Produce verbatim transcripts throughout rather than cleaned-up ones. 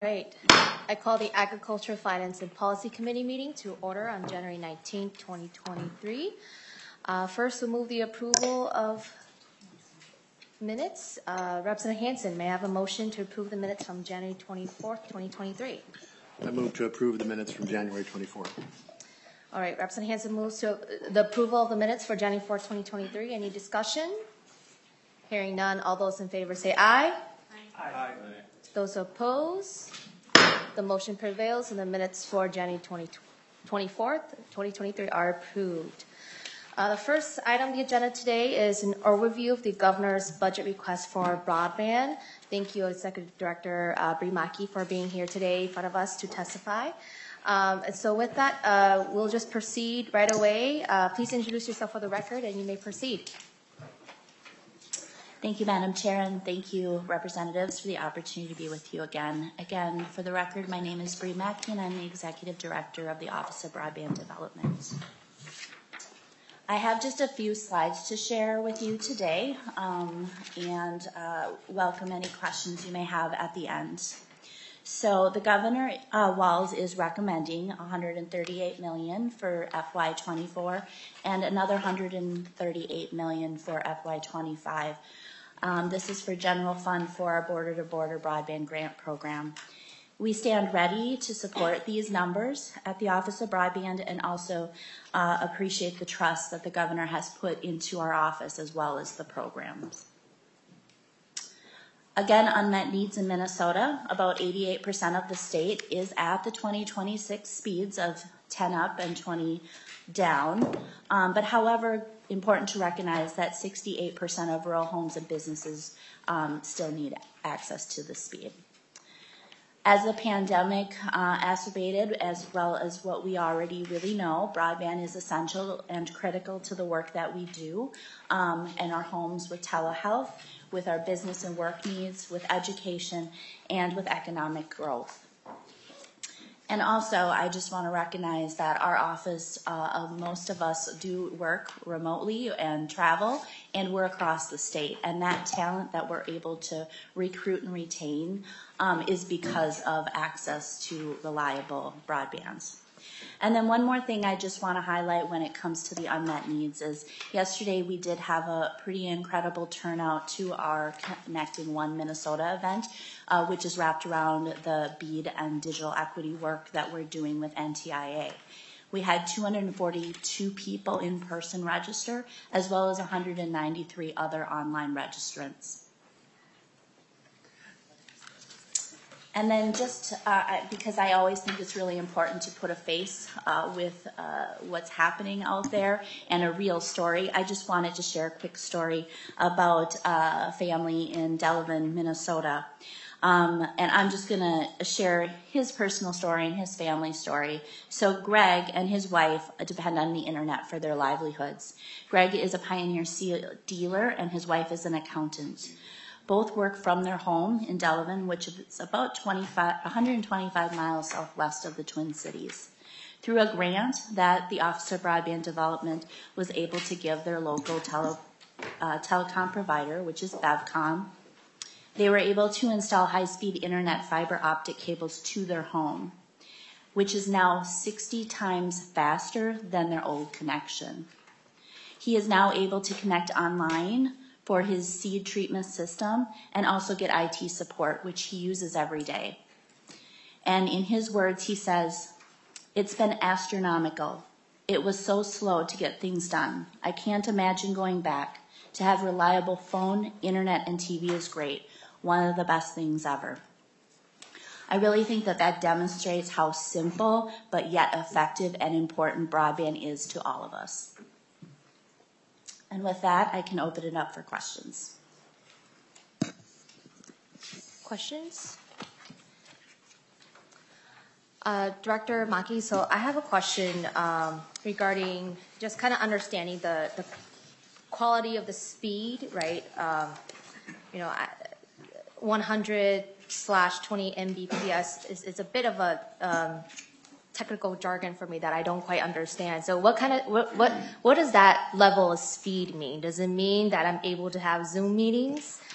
Right. I call the Agriculture, Finance, and Policy Committee meeting to order on January nineteenth, twenty twenty-three. Uh, first, we'll move the approval of minutes. Uh, Representative Hansen, may I have a motion to approve the minutes from January twenty-fourth, twenty twenty-three? I move to approve the minutes from January twenty-fourth. All right. Representative Hansen moves to the approval of the minutes for January fourth, twenty twenty-three. Any discussion? Hearing none. All those in favor say aye. Aye. Aye. Those opposed? The motion prevails and the minutes for January twenty-fourth, twenty twenty-three are approved. Uh, the first item on the agenda today is an overview of the governor's budget request for broadband. Thank you, Executive Director uh, Bree Mackey, for being here today in front of us to testify. Um, and so with that, uh, we'll just proceed right away. Uh, please introduce yourself for the record and you may proceed. Thank you, Madam Chair, and thank you, representatives, for the opportunity to be with you again. Again, for the record, my name is Bree Mackey, and I'm the Executive Director of the Office of Broadband Development. I have just a few slides to share with you today, um, and uh, welcome any questions you may have at the end. So the Governor uh, Walz is recommending one hundred thirty-eight million dollars for F Y twenty-four and another one hundred thirty-eight million dollars for F Y twenty-five. Um, this is for general fund for our border-to-border broadband grant program. We stand ready to support these numbers at the Office of Broadband and also uh, appreciate the trust that the governor has put into our office as well as the programs. Again, unmet needs in Minnesota. About eighty-eight percent of the state is at the twenty twenty-six speeds of ten up and twenty down. Um, but however, important to recognize that sixty-eight percent of rural homes and businesses um, still need access to the speed. As the pandemic uh, exacerbated, as well as what we already really know, broadband is essential and critical to the work that we do um, in our homes with telehealth, with our business and work needs, with education, and with economic growth. And also, I just want to recognize that our office, uh, most of us do work remotely and travel, and we're across the state. And that talent that we're able to recruit and retain um, is because of access to reliable broadbands. And then one more thing I just want to highlight when it comes to the unmet needs is yesterday we did have a pretty incredible turnout to our Connecting One Minnesota event, uh, which is wrapped around the BEAD and digital equity work that we're doing with N T I A. We had two hundred forty-two people in person register, as well as one hundred ninety-three other online registrants. And then just uh, because I always think it's really important to put a face uh, with uh, what's happening out there and a real story, I just wanted to share a quick story about uh, a family in Delavan, Minnesota. Um, and I'm just going to share his personal story and his family story. So Greg and his wife depend on the internet for their livelihoods. Greg is a Pioneer Seal dealer and his wife is an accountant. Both work from their home in Delavan, which is about twenty-five, one hundred twenty-five miles southwest of the Twin Cities. Through a grant that the Office of Broadband Development was able to give their local tele, uh, telecom provider, which is BevCom, they were able to install high-speed internet fiber optic cables to their home, which is now sixty times faster than their old connection. He is now able to connect online for his seed treatment system and also get I T support, which he uses every day. And in his words, he says, "It's been astronomical. It was so slow to get things done. I can't imagine going back. To have reliable phone, internet, and T V is great. One of the best things ever." I really think that that demonstrates how simple but yet effective and important broadband is to all of us. And with that, I can open it up for questions. Questions? Uh, Director Mackey, so I have a question um, regarding just kind of understanding the, the quality of the speed, right? Um, you know, one hundred slash twenty megabits per second is, is a bit of a um, technical jargon for me that I don't quite understand. So what kind of, what, what, what does that level of speed mean? Does it mean that I'm able to have Zoom meetings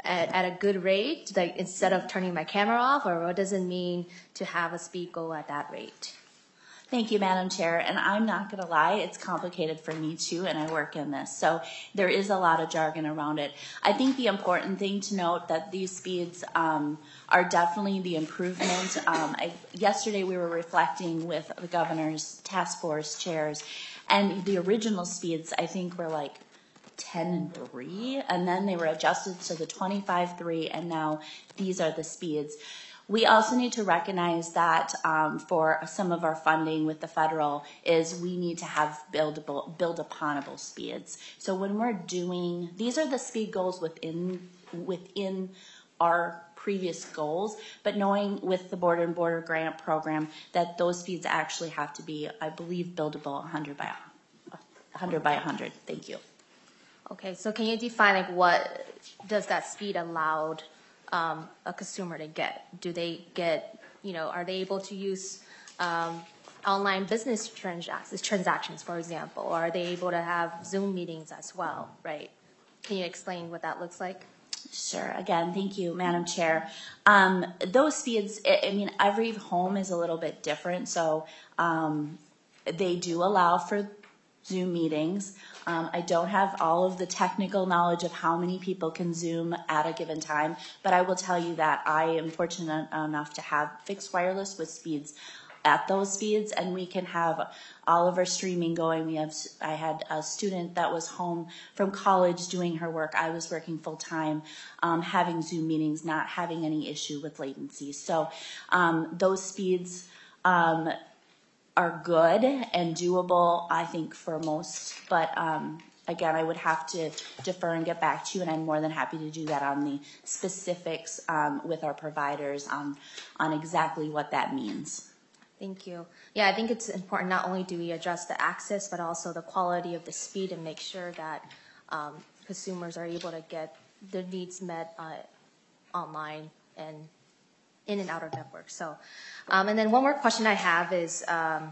at, at a good rate, like instead of turning my camera off, or what does it mean to have a speed goal at that rate? Thank you, Madam Chair. And I'm not going to lie, it's complicated for me too, and I work in this. So there is a lot of jargon around it. I think the important thing to note that these speeds um, are definitely the improvement. Um, I, yesterday we were reflecting with the governor's task force chairs, and the original speeds I think were like ten and three, and then they were adjusted to the twenty-five three, and now these are the speeds. We also need to recognize that um, for some of our funding with the federal is we need to have buildable, build uponable speeds. So when we're doing, these are the speed goals within within our previous goals, but knowing with the Border and Border Grant Program that those speeds actually have to be, I believe, buildable one hundred by one hundred by one hundred. Thank you. Okay, so can you define like what does that speed allowed um, a consumer to get? Do they get, you know, are they able to use um, online business transactions, transactions, for example, or are they able to have Zoom meetings as well, right? Can you explain what that looks like? Sure. Again, thank you, Madam Chair. Um, those speeds, I, I mean, every home is a little bit different, so um, they do allow for Zoom meetings. Um, I don't have all of the technical knowledge of how many people can Zoom at a given time, but I will tell you that I am fortunate enough to have fixed wireless with speeds at those speeds, and we can have all of our streaming going. We have, I had a student that was home from college doing her work. I was working full time, um, having Zoom meetings, not having any issue with latency. So um, those speeds um, are good and doable, I think, for most. But um, again, I would have to defer and get back to you, and I'm more than happy to do that on the specifics um, with our providers on, on exactly what that means. Thank you. Yeah, I think it's important not only do we address the access, but also the quality of the speed and make sure that um, consumers are able to get their needs met uh, online and in and out of network. So, um, and then one more question I have is um,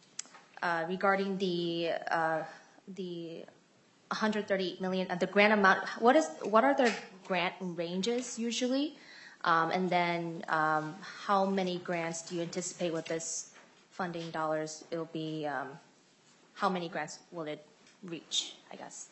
uh, regarding the uh, the one hundred thirty-eight million, uh, the grant amount. What is what are the grant ranges usually? Um, and then um, how many grants do you anticipate with this funding dollars? It will be um, how many grants will it reach, I guess?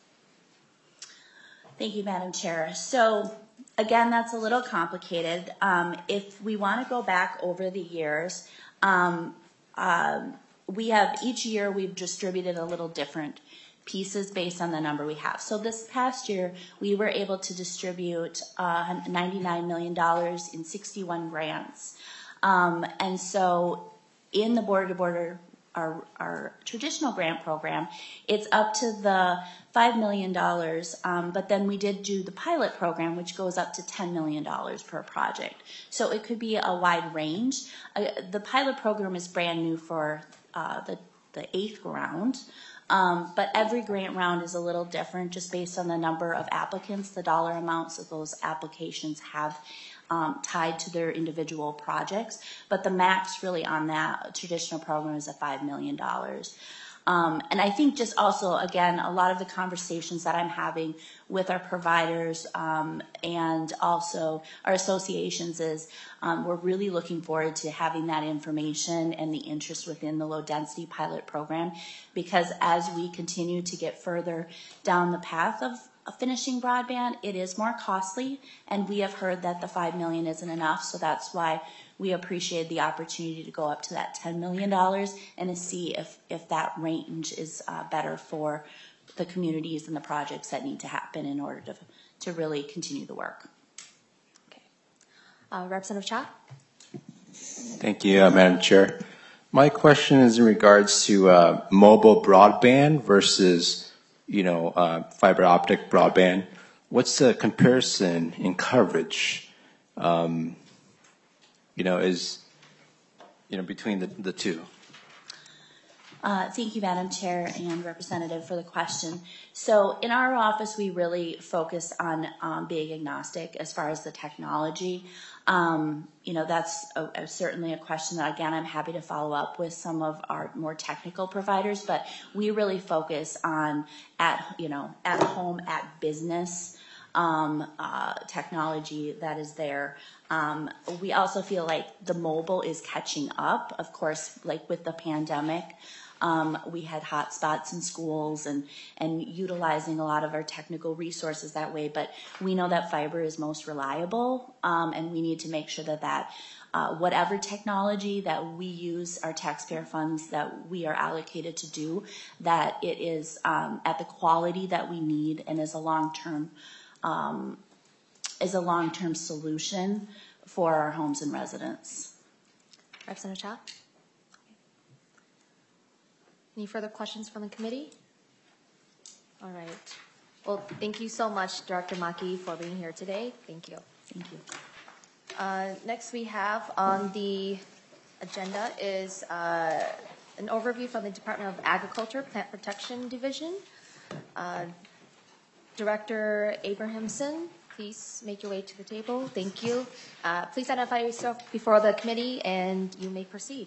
Thank you, Madam Chair. So again, that's a little complicated. Um, if we want to go back over the years, um, um, we have each year we've distributed a little different pieces based on the number we have. So this past year, we were able to distribute uh, ninety-nine million dollars in sixty-one grants. Um, and so in the Border to Border, our, our traditional grant program, it's up to the five million dollars, um, but then we did do the pilot program, which goes up to ten million dollars per project. So it could be a wide range. Uh, the pilot program is brand new for uh, the, the eighth round. Um, but every grant round is a little different just based on the number of applicants, the dollar amounts that those applications have um, tied to their individual projects. But the max really on that traditional program is at five million dollars. Um, and I think just also, again, a lot of the conversations that I'm having with our providers um, and also our associations is um, we're really looking forward to having that information and the interest within the low density pilot program, because as we continue to get further down the path of finishing broadband, it is more costly, and we have heard that the five million dollars isn't enough, so that's why we appreciate the opportunity to go up to that ten million dollars and to see if, if that range is uh, better for the communities and the projects that need to happen in order to, to really continue the work. Okay. Uh, Representative Cha? Thank you, uh, Madam Chair. My question is in regards to uh, mobile broadband versus, you know, uh, fiber optic broadband. What's the comparison in coverage? Um, you know, is, you know, between the, the two? Uh, thank you, Madam Chair and Representative, for the question. So in our office, we really focus on um, being agnostic as far as the technology. Um, you know, that's a, a, certainly a question that, again, I'm happy to follow up with some of our more technical providers, but we really focus on at, you know, at home, at business um, uh, technology that is there. Um, we also feel like the mobile is catching up. Of course, like with the pandemic, um, we had hot spots in schools and, and utilizing a lot of our technical resources that way. But we know that fiber is most reliable, um, and we need to make sure that that uh, whatever technology that we use, our taxpayer funds that we are allocated to do, that it is um, at the quality that we need and is a long-term um, is a long-term solution for our homes and residents. Representative Cha? Any further questions from the committee? All right. Well, thank you so much, Director Maki, for being here today. Thank you. Thank you. Uh, next we have on the agenda is uh, an overview from the Department of Agriculture, Plant Protection Division. Uh, Director Abrahamson, please make your way to the table. Thank you. Uh, please identify yourself before the committee and you may proceed.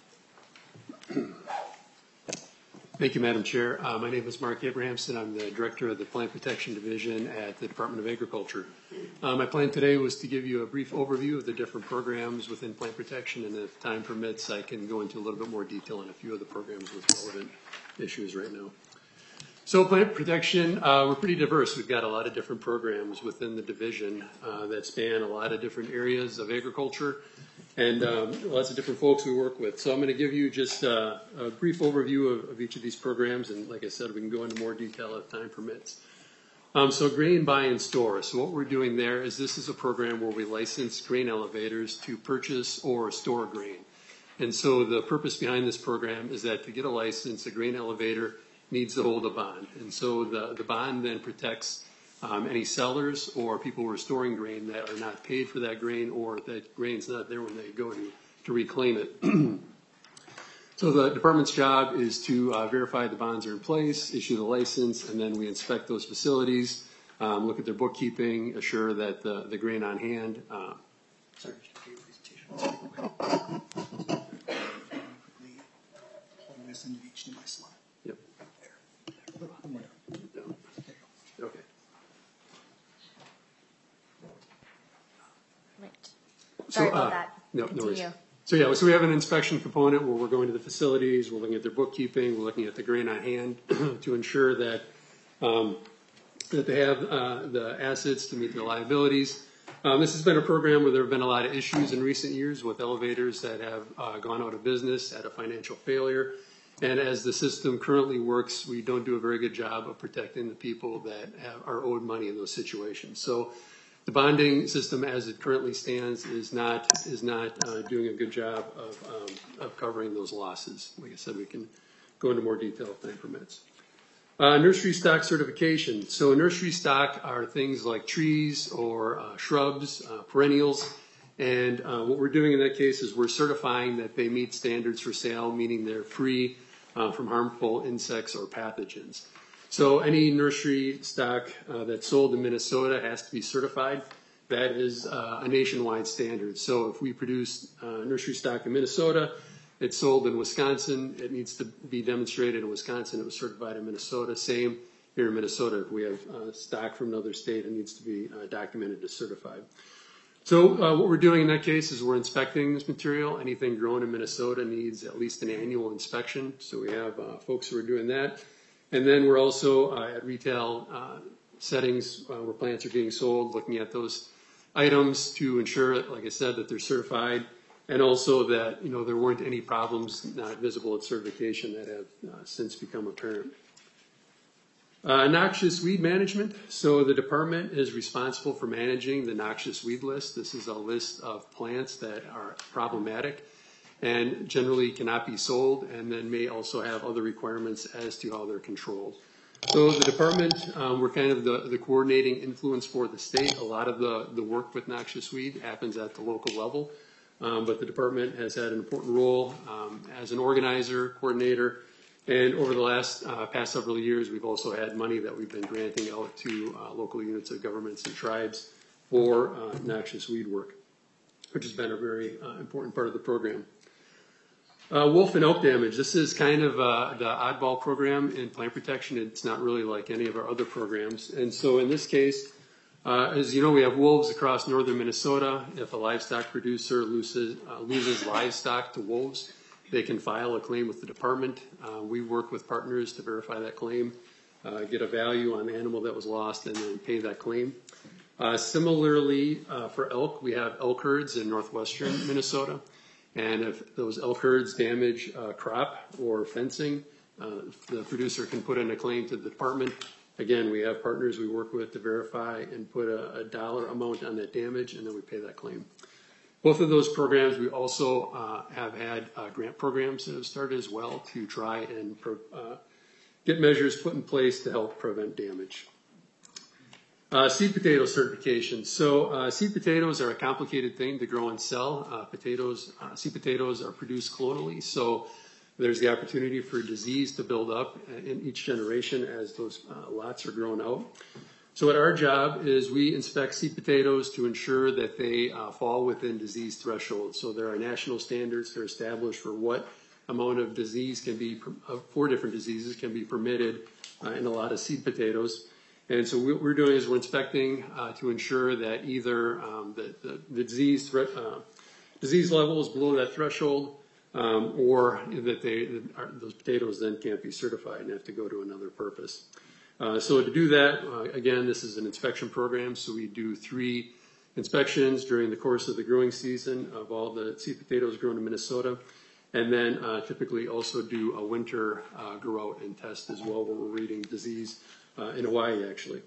Thank you, Madam Chair. Uh, my name is Mark Abrahamson. I'm the Director of the Plant Protection Division at the Department of Agriculture. Uh, my plan today was to give you a brief overview of the different programs within plant protection, and if time permits, I can go into a little bit more detail on a few of the programs with relevant issues right now. So plant protection, uh, we're pretty diverse. We've got a lot of different programs within the division uh, that span a lot of different areas of agriculture and um, lots of different folks we work with. So I'm going to give you just uh, a brief overview of, of each of these programs, and like I said, we can go into more detail if time permits. Um, so grain buy and store. So what we're doing there is this is a program where we license grain elevators to purchase or store grain. And so the purpose behind this program is that to get a license, a grain elevator needs to hold a bond. And so the, the bond then protects um, any sellers or people who are storing grain that are not paid for that grain, or that grain's not there when they go to, to reclaim it. So the department's job is to uh, verify the bonds are in place, issue the license, and then we inspect those facilities, um, look at their bookkeeping, assure that the, the grain on hand. Uh, sorry. Yep. Okay. Right. Sorry so, about uh, that. No, no Continue. worries. So yeah, so we have an inspection component where we're going to the facilities, we're looking at their bookkeeping, we're looking at the grain on hand to ensure that um, that they have uh, the assets to meet their liabilities. Um, this has been a program where there have been a lot of issues in recent years with elevators that have uh, gone out of business, had a financial failure. And as the system currently works, we don't do a very good job of protecting the people that have, are owed money in those situations. So the bonding system as it currently stands is not is not uh, doing a good job of, um, of covering those losses. Like I said, we can go into more detail if time permits. Uh, nursery stock certification. So nursery stock are things like trees or uh, shrubs, uh, perennials. And uh, what we're doing in that case is we're certifying that they meet standards for sale, meaning they're free uh, from harmful insects or pathogens. So any nursery stock uh, that's sold in Minnesota has to be certified. That is uh, a nationwide standard. So if we produce uh, nursery stock in Minnesota, it's sold in Wisconsin, it needs to be demonstrated in Wisconsin, it was certified in Minnesota. Same here in Minnesota. If we have uh, stock from another state, it needs to be uh, documented as certified. So uh, what we're doing in that case is we're inspecting this material. Anything grown in Minnesota needs at least an annual inspection. So we have uh, folks who are doing that. And then we're also uh, at retail uh, settings uh, where plants are being sold, looking at those items to ensure, like I said, that they're certified, and also that, you know, there weren't any problems not visible at certification that have uh, since become apparent. Uh, noxious weed management. So the department is responsible for managing the noxious weed list. This is a list of plants that are problematic and generally cannot be sold, and then may also have other requirements as to how they're controlled. So the department, um, we're kind of the, the coordinating influence for the state. A lot of the, the work with noxious weed happens at the local level, um, but the department has had an important role um, as an organizer, coordinator, and over the last uh, past several years, we've also had money that we've been granting out to uh, local units of governments and tribes for uh, noxious weed work, which has been a very uh, important part of the program. Uh, wolf and oak damage. This is kind of uh, the oddball program in plant protection. It's not really like any of our other programs. And so in this case, Uh, as you know, we have wolves across northern Minnesota. If a livestock producer loses, uh, loses livestock to wolves, they can file a claim with the department. Uh, we work with partners to verify that claim, uh, get a value on the animal that was lost, and then pay that claim. Uh, similarly, uh, for elk, we have elk herds in northwestern Minnesota. And if those elk herds damage uh, crop or fencing, uh, the producer can put in a claim to the department. Again, we have partners we work with to verify and put a, a dollar amount on that damage, and then we pay that claim. Both of those programs, we also uh, have had uh, grant programs that have started as well to try and pro, uh, get measures put in place to help prevent damage. Uh, seed potato certification. So uh, seed potatoes are a complicated thing to grow and sell. Uh, potatoes, uh, seed potatoes are produced clonally, so there's the opportunity for disease to build up in each generation as those uh, lots are grown out. So what our job is, we inspect seed potatoes to ensure that they uh, fall within disease thresholds. So there are national standards that are established for what amount of disease can be, uh, four different diseases can be permitted uh, in a lot of seed potatoes. And so what we're doing is we're inspecting uh, to ensure that either um, the, the, the disease threat, uh, disease level is below that threshold, um, or that they that are, those potatoes then can't be certified and have to go to another purpose. Uh, so to do that, uh, again, this is an inspection program. So we do three inspections during the course of the growing season of all the seed potatoes grown in Minnesota, and then uh, typically also do a winter uh, grow out and test as well, where we're reading disease. Uh, in Hawaii, actually.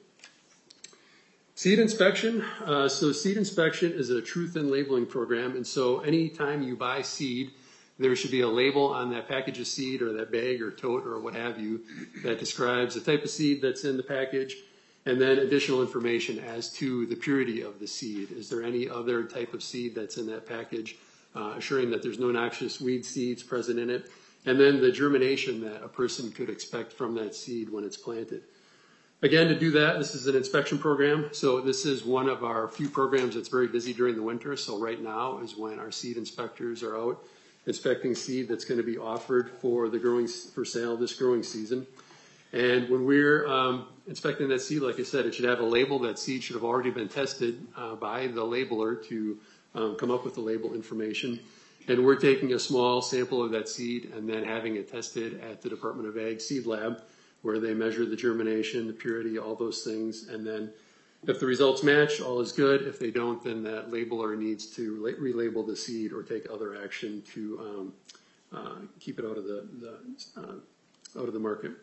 Seed inspection. Uh, so seed inspection is a truth in labeling program. And so anytime you buy seed, there should be a label on that package of seed or that bag or tote or what have you that describes the type of seed that's in the package, and then additional information as to the purity of the seed. Is there any other type of seed that's in that package, uh, assuring that there's no noxious weed seeds present in it, and then the germination that a person could expect from that seed when it's planted. Again, to do that, this is an inspection program. So this is one of our few programs that's very busy during the winter. So right now is when our seed inspectors are out inspecting seed that's going to be offered for the growing for sale this growing season. And when we're um, inspecting that seed, like I said, it should have a label. That seed should have already been tested uh, by the labeler to um, come up with the label information. And we're taking a small sample of that seed and then having it tested at the Department of Ag Seed Lab, where they measure the germination, the purity, all those things. And then if the results match, all is good. If they don't, then that labeler needs to relabel the seed or take other action to um, uh, keep it out of the, the uh, out of the market.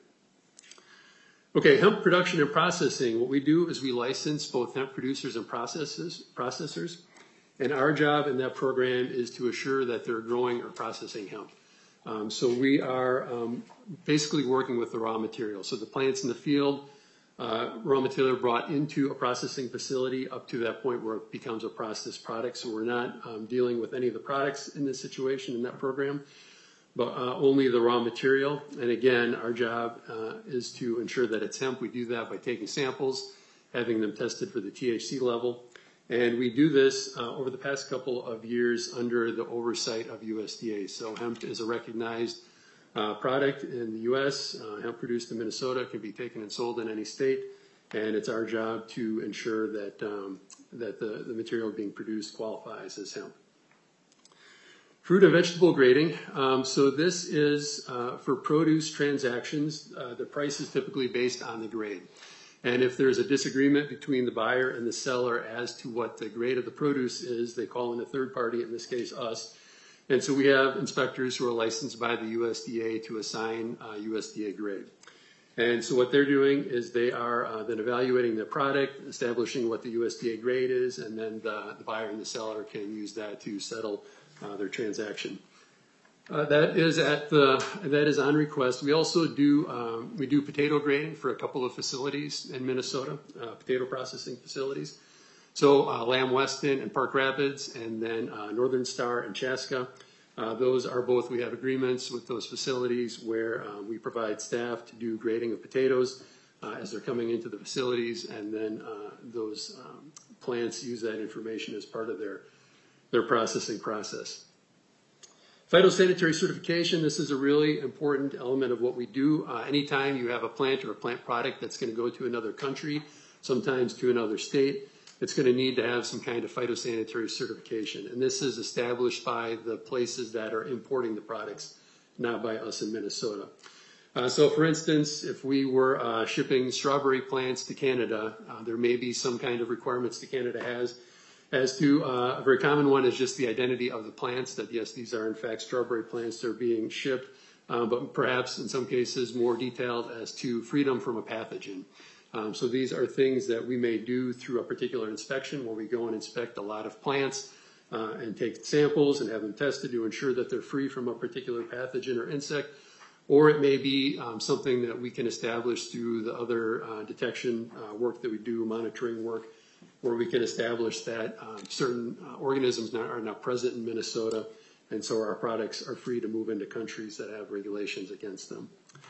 Okay, hemp production and processing. What we do is we license both hemp producers and processes, processors. And our job in that program is to assure that they're growing or processing hemp. Um, so we are um, basically working with the raw material. So the plants in the field, uh, raw material brought into a processing facility up to that point where it becomes a processed product. So we're not um, dealing with any of the products in this situation in that program, but uh, only the raw material. And again, our job uh, is to ensure that it's hemp. We do that by taking samples, having them tested for the T H C level. And we do this uh, over the past couple of years under the oversight of U S D A. So hemp is a recognized uh, product in the U S. Uh, hemp produced in Minnesota can be taken and sold in any state. And it's our job to ensure that, um, that the, the material being produced qualifies as hemp. Fruit and vegetable grading. Um, so this is uh, for produce transactions. Uh, the price is typically based on the grade. And if there's a disagreement between the buyer and the seller as to what the grade of the produce is, they call in a third party, in this case us. And so we have inspectors who are licensed by the U S D A to assign uh, U S D A grade. And so what they're doing is they are uh, then evaluating the product, establishing what the U S D A grade is, and then the, the buyer and the seller can use that to settle uh, their transaction. Uh, that is at the that is on request. We also do um, we do potato grading for a couple of facilities in Minnesota, uh, potato processing facilities. So uh, Lamb Weston and Park Rapids, and then uh, Northern Star and Chaska. Uh, those are both. We have agreements with those facilities where uh, we provide staff to do grading of potatoes uh, as they're coming into the facilities, and then uh, those um, plants use that information as part of their their processing process. Phytosanitary certification, this is a really important element of what we do. Uh, anytime you have a plant or a plant product that's going to go to another country sometimes to another state, it's going to need to have some kind of phytosanitary certification. And this is established by the places that are importing the products, not by us in Minnesota. Uh, so for instance, if we were uh, shipping strawberry plants to Canada, uh, there may be some kind of requirements that Canada has as to, uh, a very common one is just the identity of the plants, that yes, these are in fact strawberry plants that are being shipped, uh, but perhaps in some cases more detailed as to freedom from a pathogen. Um, so these are things that we may do through a particular inspection where we go and inspect a lot of plants uh, and take samples and have them tested to ensure that they're free from a particular pathogen or insect. Or it may be um, something that we can establish through the other uh, detection uh, work that we do, monitoring work, where we can establish that um, certain uh, organisms not, are not present in Minnesota, and so our products are free to move into countries that have regulations against them.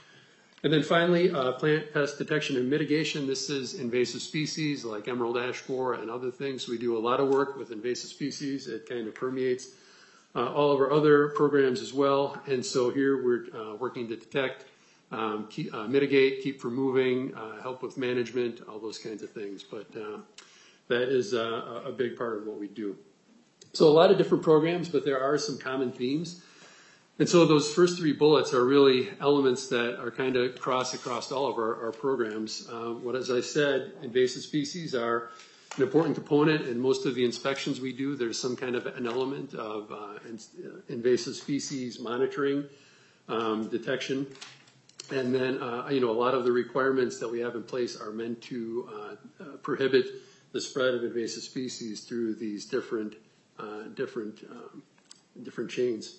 And then finally, uh, plant pest detection and mitigation. This is invasive species like emerald ash borer and other things. We do a lot of work with invasive species. It kind of permeates uh, all of our other programs as well. And so here we're uh, working to detect, um, keep, uh, mitigate, keep from moving, uh, help with management, all those kinds of things. But uh, that is uh, a big part of what we do. So a lot of different programs, but there are some common themes. And so those first three bullets are really elements that are kind of cross across all of our, our programs. Uh, what, as I said, invasive species are an important component in most of the inspections we do. There's some kind of an element of uh, invasive species monitoring, um, detection. And then, uh, you know, a lot of the requirements that we have in place are meant to uh, uh, prohibit the spread of invasive species through these different, uh, different, um, different chains.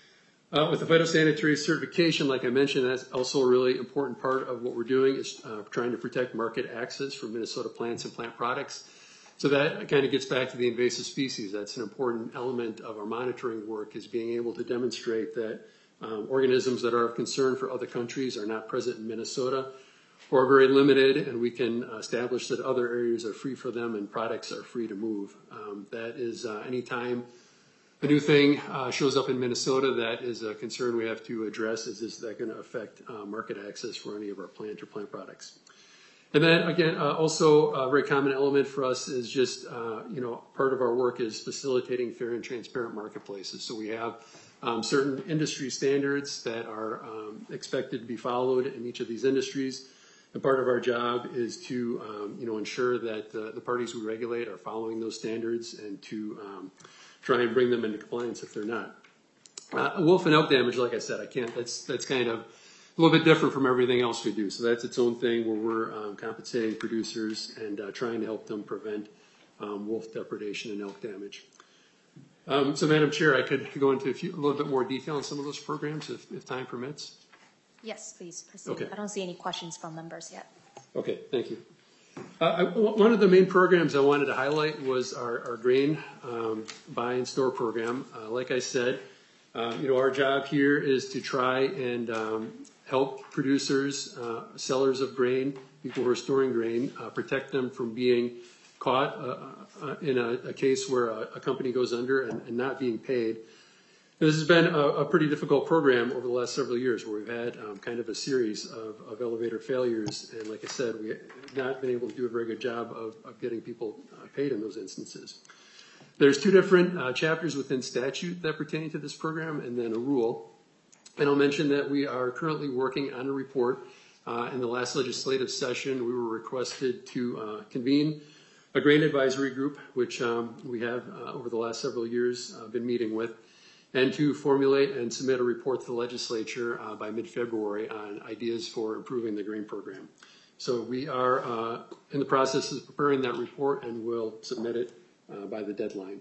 Uh, with the phytosanitary certification, like I mentioned, that's also a really important part of what we're doing is uh, trying to protect market access for Minnesota plants and plant products. So that kind of gets back to the invasive species. That's an important element of our monitoring work, is being able to demonstrate that um, organisms that are of concern for other countries are not present in Minnesota or are very limited, and we can establish that other areas are free for them and products are free to move. Um, that is uh, anytime a new thing uh, shows up in Minnesota, that is a concern we have to address. Is, is that going to affect uh, market access for any of our plant or plant products? And then again, uh, also a very common element for us is just, uh, you know, part of our work is facilitating fair and transparent marketplaces. So we have um, certain industry standards that are um, expected to be followed in each of these industries. And part of our job is to, um, you know, ensure that uh, the parties we regulate are following those standards and to um, try and bring them into compliance if they're not. Uh, wolf and elk damage, like I said, I can't, that's, that's kind of a little bit different from everything else we do. So that's its own thing where we're um, compensating producers and uh, trying to help them prevent um, wolf depredation and elk damage. Um, so Madam Chair, I could go into a, few, a little bit more detail on some of those programs if, if time permits. Yes, please proceed. Okay. I don't see any questions from members yet. Okay, thank you. Uh, I, one of the main programs I wanted to highlight was our, our grain um, buy and store program. Uh, like I said, uh, you know, our job here is to try and um, help producers, uh, sellers of grain, people who are storing grain, uh, protect them from being caught uh, uh, in a, a case where a, a company goes under and, and not being paid. This has been a, a pretty difficult program over the last several years where we've had um, kind of a series of, of elevator failures. And like I said, we have not been able to do a very good job of, of getting people uh, paid in those instances. There's two different uh, chapters within statute that pertain to this program and then a rule. And I'll mention that we are currently working on a report. Uh, in the last legislative session, we were requested to uh, convene a grain advisory group, which um, we have uh, over the last several years uh, been meeting with, and to formulate and submit a report to the legislature uh, by mid-February on ideas for improving the grain program. So we are uh, in the process of preparing that report and will submit it uh, by the deadline.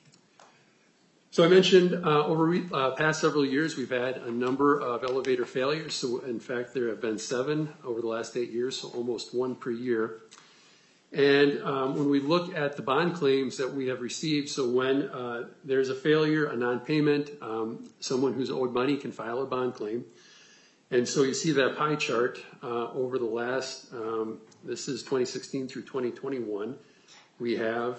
So I mentioned uh, over uh, past several years we've had a number of elevator failures. So in fact there have been seven over the last eight years, so almost one per year. And um, when we look at the bond claims that we have received, so when uh, there's a failure, a non-payment, um, someone who's owed money can file a bond claim. And so you see that pie chart uh, over the last, um, this is twenty sixteen through twenty twenty-one, we have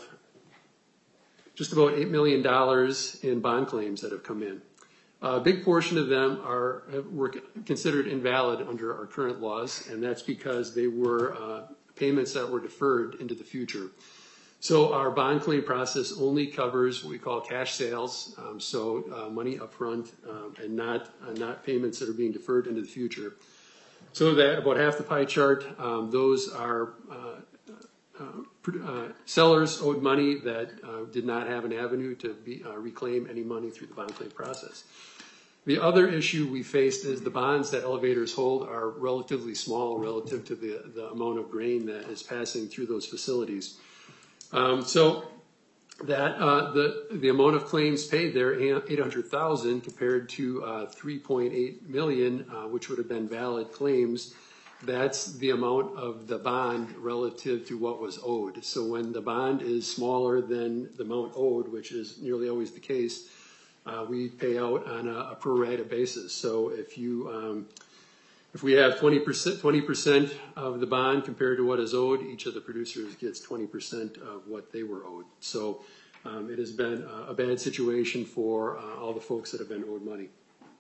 just about eight million dollars in bond claims that have come in. A big portion of them are were considered invalid under our current laws, and that's because they were uh, payments that were deferred into the future. So our bond claim process only covers what we call cash sales, um, so uh, money upfront, um, and not uh, not payments that are being deferred into the future. So that about half the pie chart, um, those are uh, uh, uh, sellers owed money that uh, did not have an avenue to be, uh, reclaim any money through the bond claim process. The other issue we faced is the bonds that elevators hold are relatively small relative to the, the amount of grain that is passing through those facilities. Um, so that uh, the the amount of claims paid there, eight hundred thousand compared to uh, three point eight million, uh, which would have been valid claims. That's the amount of the bond relative to what was owed. So when the bond is smaller than the amount owed, which is nearly always the case, uh, we pay out on a, a pro rata basis. So if you um, If we have twenty percent, twenty percent of the bond compared to what is owed, each of the producers gets twenty percent of what they were owed. So um, it has been a, a bad situation for uh, all the folks that have been owed money.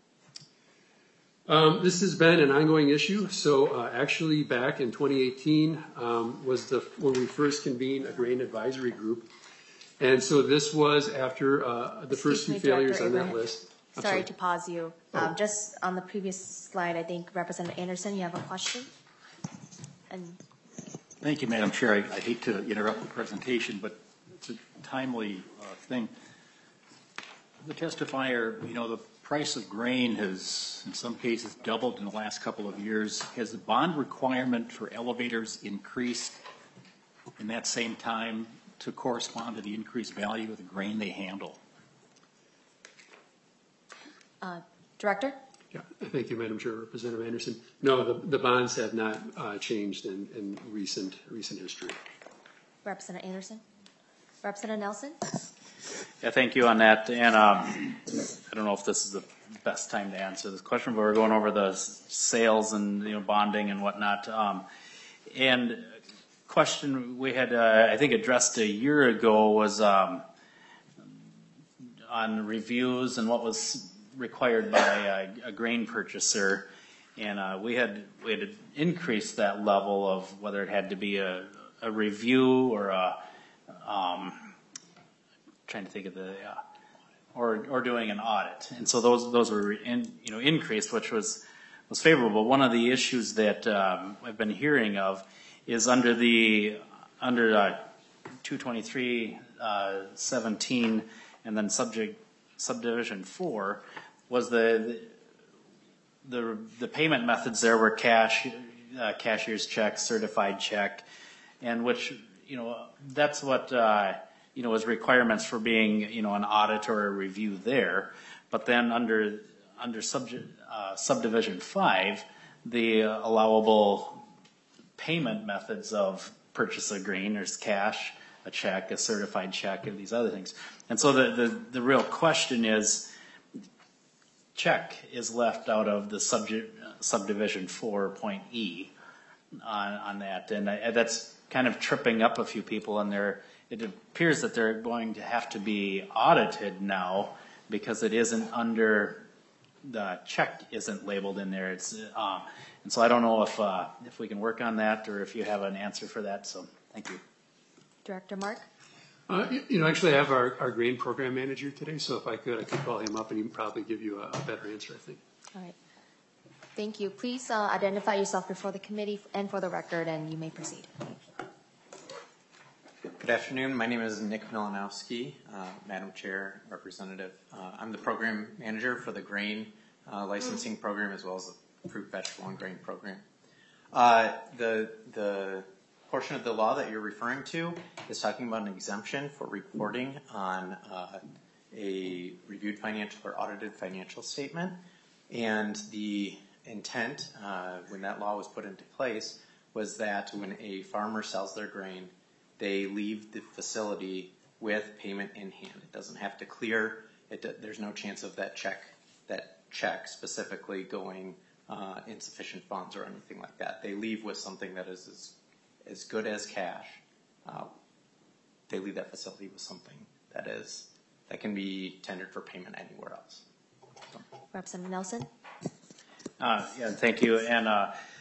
Um, this has been an ongoing issue. So uh, actually back in twenty eighteen um, was the when we first convened a grain advisory group. And so this was after uh, the first few Excuse me, failures Director on that Abraham. list. I'm Sorry sorry. to pause you. Oh. Um, just on the previous slide, I think Representative Anderson, you have a question? And Thank you, Madam Chair. I, I hate to interrupt the presentation, but it's a timely uh, thing. The testifier, you know, the price of grain has, in some cases, doubled in the last couple of years. Has the bond requirement for elevators increased in that same time to correspond to the increased value of the grain they handle? uh, Director? Yeah, thank you, Madam Chair. Representative Anderson. No, the, the bonds have not uh, changed in, in recent recent history. Representative Anderson? Representative Nelson? Yeah, thank you on that. And um, I don't know if this is the best time to answer this question, but we're going over the sales and, you know, bonding and whatnot. Um, and question we had, uh, I think, addressed a year ago was um, on reviews and what was required by a, a grain purchaser, and uh, we had we had increased that level of whether it had to be a, a review or a um, trying to think of the uh, or or doing an audit, and so those those were in, you know increased, which was was favorable. One of the issues that um, I've been hearing of is under the under uh, two twenty-three seventeen and then subject subdivision four was the the the, the payment methods there were cash, uh, cashier's check, certified check, and which you know that's what uh, you know was requirements for being you know an audit or a review there. But then under under subject uh, subdivision five, the uh, allowable payment methods of purchase of grain, there's cash, a check, a certified check, and these other things. And so the, the, the real question is, check is left out of the subject, subdivision four point E on, on that. And I, that's kind of tripping up a few people, and they're, it appears that they're going to have to be audited now because it isn't under, the check isn't labeled in there. It's, uh, and so I don't know if, uh, if we can work on that or if you have an answer for that. So thank you. Director Mark? Uh, you, you know, actually, I have our, our grain program manager today, so if I could, I could call him up and he can probably give you a, a better answer, I think. All right. Thank you. Please uh, identify yourself before the committee and for the record, and you may proceed. Good afternoon. My name is Nick Milanowski, uh, Madam Chair, Representative. Uh, I'm the program manager for the grain uh, licensing program as well as the fruit, vegetable, and grain program. Uh, the the portion of the law that you're referring to is talking about an exemption for reporting on uh, a reviewed financial or audited financial statement. And the intent, uh, when that law was put into place, was that when a farmer sells their grain, they leave the facility with payment in hand. It doesn't have to clear. It, there's no chance of that check, that check specifically going uh, insufficient funds or anything like that. They leave with something that is as, as good as cash. Uh, they leave that facility with something that is that can be tendered for payment anywhere else. So. Representative Nelson? Uh, yeah, thank you. And uh,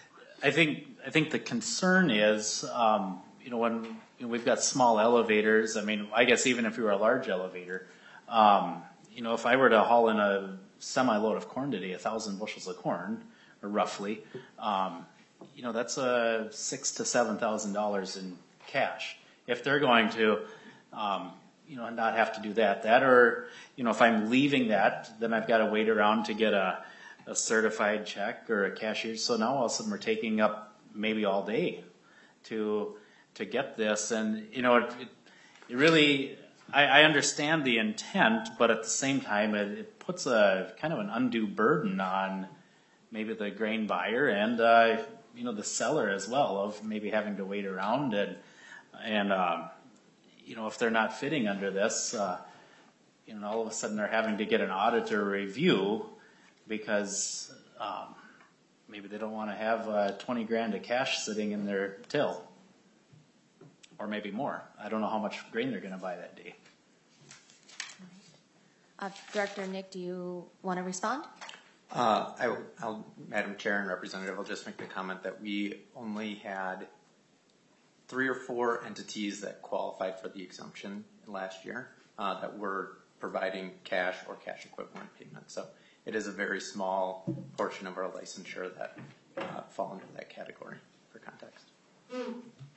I think, I think the concern is, um, you know, when, you know, we've got small elevators, I mean, I guess even if we were a large elevator, um, you know, if I were to haul in a semi-load of corn today, a thousand bushels of corn, or roughly, um, you know, that's a six to seven thousand dollars in cash. If they're going to, um, you know, not have to do that, that, or, you know, if I'm leaving that, then I've got to wait around to get a, a certified check or a cashier. So now all of a sudden we're taking up maybe all day to, to get this. And, you know, it, it, it really, I, I understand the intent, but at the same time, it, it puts a kind of an undue burden on maybe the grain buyer and, uh, you know, the seller as well, of maybe having to wait around and, and, um, you know, if they're not fitting under this, uh, you know, all of a sudden they're having to get an auditor review because, um, maybe they don't want to have, uh, twenty grand of cash sitting in their till. Or maybe more. I don't know how much grain they're going to buy that day. Uh, Director Nick, do you want to respond? Uh, I, I'll, Madam Chair and Representative, I'll just make the comment that we only had three or four entities that qualified for the exemption last year uh, that were providing cash or cash equivalent payments. So it is a very small portion of our licensure that uh, fall under that category for context. Okay.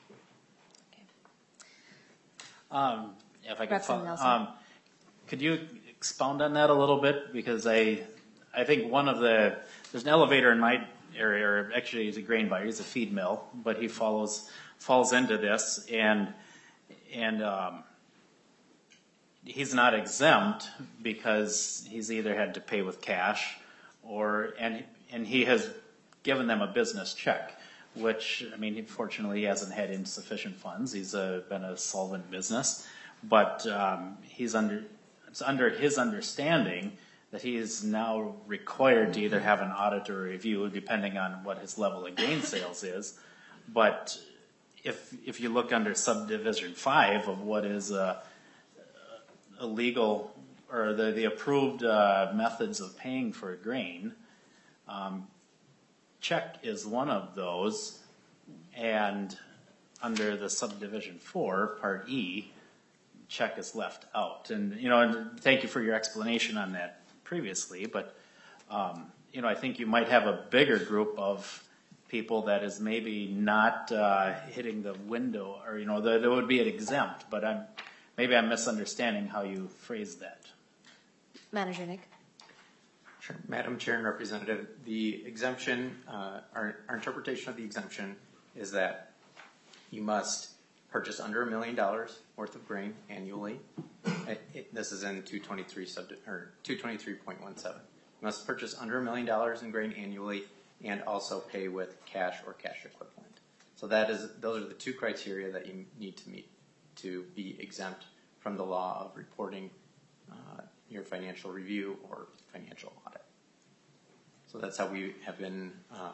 Um, if I could, Representative Nelson. um, could you expound on that a little bit? Because I, I think one of the, there's an elevator in my area, or actually he's a grain buyer, he's a feed mill, but he follows, falls into this, and, and, um, he's not exempt because he's either had to pay with cash or, and, and he has given them a business check, which, I mean, fortunately he hasn't had insufficient funds. He's a, been a solvent business, but, um, he's under, it's under his understanding that he is now required to either have an auditor review, depending on what his level of grain sales is. But if, if you look under subdivision five of what is, uh, illegal or the, the approved uh, methods of paying for grain, um, check is one of those, and under the subdivision four, part E, check is left out. And, you know, and thank you for your explanation on that previously, but, um, you know, I think you might have a bigger group of people that is maybe not uh, hitting the window, or, you know, that it would be an exempt, but I'm, maybe I'm misunderstanding how you phrased that. Manager Nick. Sure. Madam Chair and Representative, the exemption, uh, our, our interpretation of the exemption is that you must purchase under a million dollars worth of grain annually. It, it, this is in two twenty-three sub, or two twenty-three point one seven. You must purchase under a million dollars in grain annually and also pay with cash or cash equivalent. So that is, those are the two criteria that you need to meet to be exempt from the law of reporting uh, your financial review or financial audit. So that's how we have been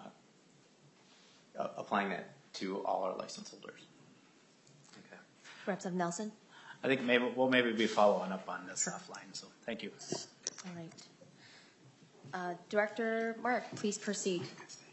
uh, applying that to all our license holders. Okay. Representative Nelson. I think maybe we'll maybe be following up on this offline. So thank you. All right. Uh, Director Mark, please proceed.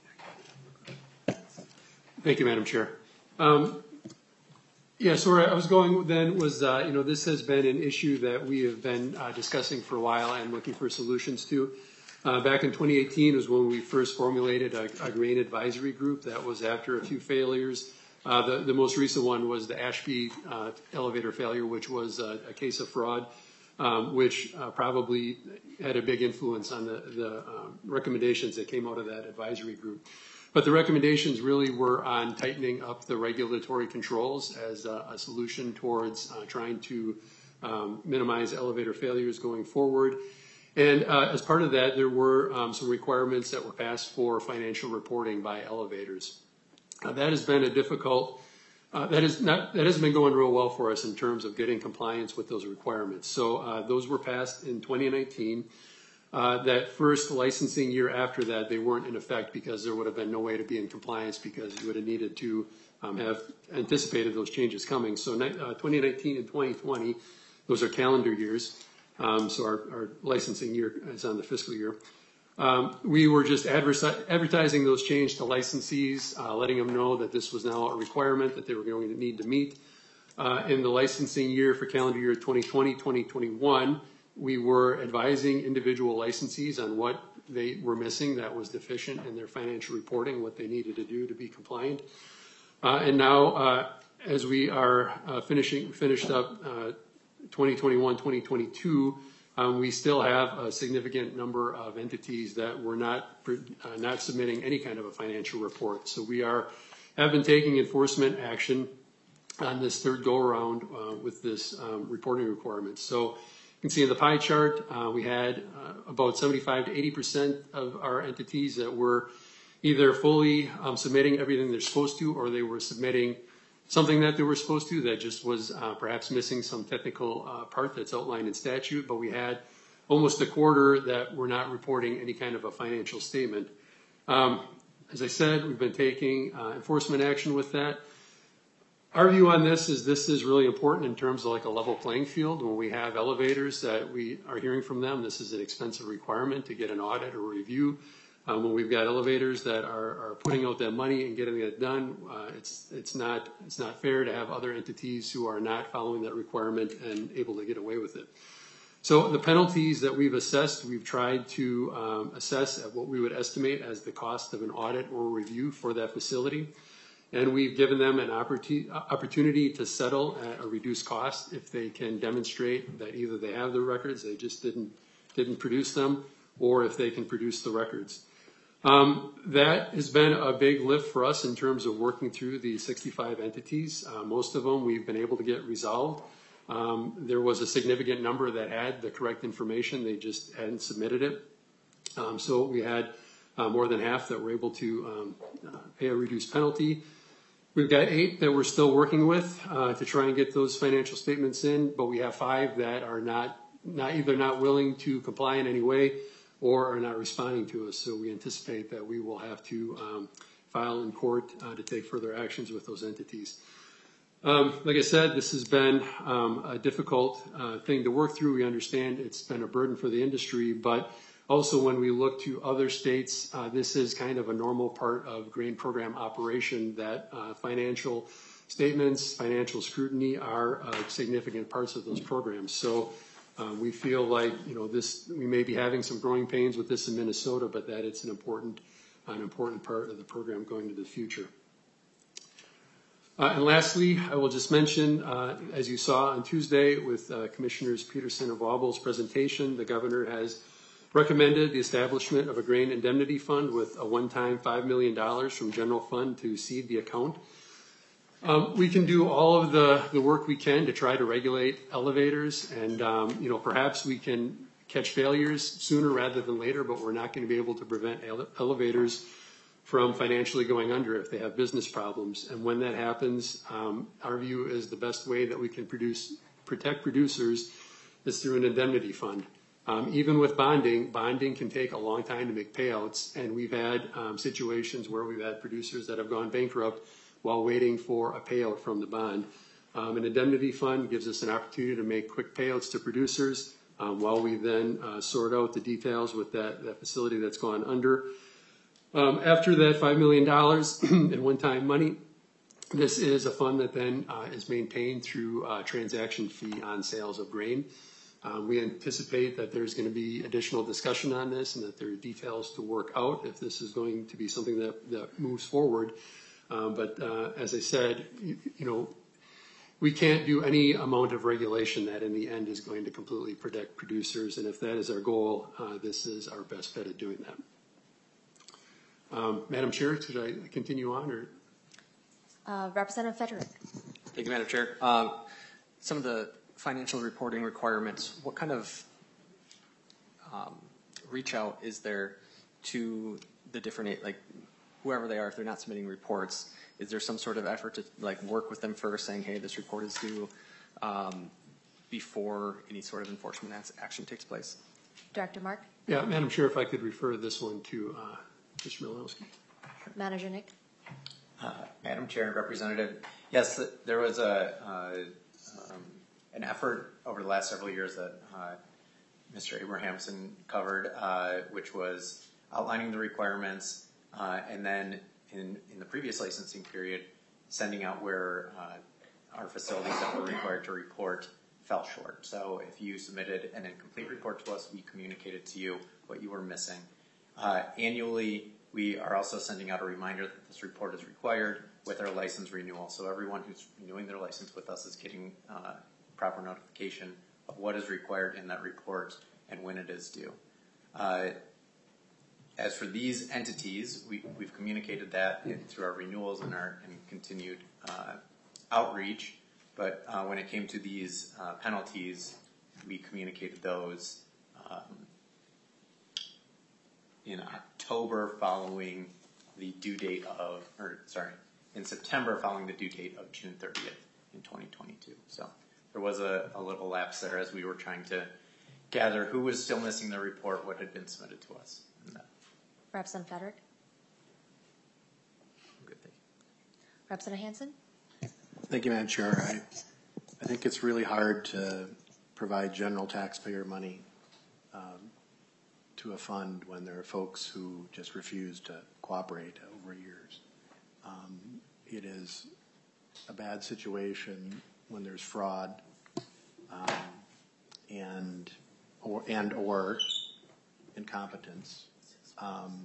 Thank you, Madam Chair. Um, Yeah, so where I was going then was, uh, you know, this has been an issue that we have been uh, discussing for a while and looking for solutions to. Uh, back in twenty eighteen was when we first formulated a, a grain advisory group. That was after a few failures. Uh, the, the most recent one was the Ashby uh, elevator failure, which was a, a case of fraud, um, which uh, probably had a big influence on the, the uh, recommendations that came out of that advisory group. But the recommendations really were on tightening up the regulatory controls as a, a solution towards uh, trying to um, minimize elevator failures going forward. And uh, as part of that, there were um, some requirements that were passed for financial reporting by elevators. Uh, that has been a difficult, uh, that is not, that hasn't been going real well for us in terms of getting compliance with those requirements. So uh, those were passed in twenty nineteen. Uh, that first licensing year after that, they weren't in effect because there would have been no way to be in compliance because you would have needed to um, have anticipated those changes coming. So uh, twenty nineteen and twenty twenty, those are calendar years. Um, so our, our licensing year is on the fiscal year. Um, we were just adversi- advertising those changes to licensees, uh, letting them know that this was now a requirement that they were going to need to meet. Uh, in the licensing year for calendar year twenty twenty, twenty twenty-one, we were advising individual licensees on what they were missing that was deficient in their financial reporting, what they needed to do to be compliant. Uh, and now, uh, as we are uh, finishing finished up uh, twenty twenty-one, twenty twenty-two, um, we still have a significant number of entities that were not uh, not submitting any kind of a financial report. So we are have been taking enforcement action on this third go around uh, with this um, reporting requirements. So you can see in the pie chart, uh, we had uh, about seventy-five to eighty percent of our entities that were either fully um, submitting everything they're supposed to, or they were submitting something that they were supposed to that just was uh, perhaps missing some technical uh, part that's outlined in statute. But we had almost a quarter that were not reporting any kind of a financial statement. Um, as I said, we've been taking uh, enforcement action with that. Our view on this is this is really important in terms of like a level playing field. When we have elevators that we are hearing from them, this is an expensive requirement to get an audit or review. Um, when we've got elevators that are, are putting out that money and getting it done, uh, it's it's not it's not fair to have other entities who are not following that requirement and able to get away with it. So the penalties that we've assessed, we've tried to um, assess at what we would estimate as the cost of an audit or review for that facility. And we've given them an opportunity to settle at a reduced cost if they can demonstrate that either they have the records, they just didn't didn't produce them, or if they can produce the records. Um, that has been a big lift for us in terms of working through the sixty-five entities. Uh, most of them we've been able to get resolved. Um, there was a significant number that had the correct information, they just hadn't submitted it. Um, so we had uh, more than half that were able to um, uh, pay a reduced penalty. We've got eight that we're still working with uh, to try and get those financial statements in, but we have five that are not, not either not willing to comply in any way or are not responding to us. So we anticipate that we will have to um, file in court uh, to take further actions with those entities. Um, like I said, this has been um, a difficult uh, thing to work through. We understand it's been a burden for the industry, but also when we look to other states, uh, this is kind of a normal part of grain program operation that uh, financial statements, financial scrutiny are uh, significant parts of those programs. So uh, we feel like, you know, this, we may be having some growing pains with this in Minnesota, but that it's an important, an important part of the program going into the future. Uh, and lastly, I will just mention, uh, as you saw on Tuesday with uh, Commissioners Peterson and Waubel's presentation, the governor has recommended the establishment of a grain indemnity fund with a one-time five million dollars from general fund to seed the account. Um, we can do all of the, the work we can to try to regulate elevators, and um, you know, perhaps we can catch failures sooner rather than later, but we're not going to be able to prevent ele- elevators from financially going under if they have business problems. And when that happens, um, our view is the best way that we can produce, protect producers is through an indemnity fund. Um, even with bonding, bonding can take a long time to make payouts, and we've had um, situations where we've had producers that have gone bankrupt while waiting for a payout from the bond. Um, an indemnity fund gives us an opportunity to make quick payouts to producers um, while we then uh, sort out the details with that, that facility that's gone under. Um, after that five million dollars in one-time money, this is a fund that then uh, is maintained through uh, transaction fee on sales of grain. Um, we anticipate that there's going to be additional discussion on this and that there are details to work out if this is going to be something that, that moves forward. Um, but uh, as I said, you, you know, we can't do any amount of regulation that in the end is going to completely protect producers. And if that is our goal, uh, this is our best bet at doing that. Um, Madam Chair, should I continue on? Or? Uh, Representative Federick. Thank you, Madam Chair. Um, some of the financial reporting requirements, what kind of um, reach out is there to the different, like whoever they are, if they're not submitting reports, is there some sort of effort to like work with them first saying, hey, this report is due um, before any sort of enforcement action takes place? Director Mark? Yeah, Madam Chair, if I could refer this one to uh, Mister Malinowski. Manager Nick? Uh, Madam Chair and Representative, yes, there was a uh, um, an effort over the last several years that uh, Mister Abrahamson covered, uh, which was outlining the requirements, uh, and then in, in the previous licensing period, sending out where uh, our facilities that were required to report fell short. So if you submitted an incomplete report to us, we communicated to you what you were missing. Uh, annually, we are also sending out a reminder that this report is required with our license renewal. So everyone who's renewing their license with us is getting uh, proper notification of what is required in that report and when it is due. Uh, as for these entities, we, we've communicated that in, through our renewals and our and continued uh, outreach. But uh, when it came to these uh, penalties, we communicated those um, in October following the due date of, or sorry, in September following the due date of June thirtieth in twenty twenty-two. So there was a, a little lapse there as we were trying to gather who was still missing the report, what had been submitted to us. Representative Frederick. Good, thank you. Representative Hansen. Thank you, Madam Chair. I, I think it's really hard to provide general taxpayer money um, to a fund when there are folks who just refuse to cooperate over years. Um, it is a bad situation when there's fraud um, and or and or incompetence. Um,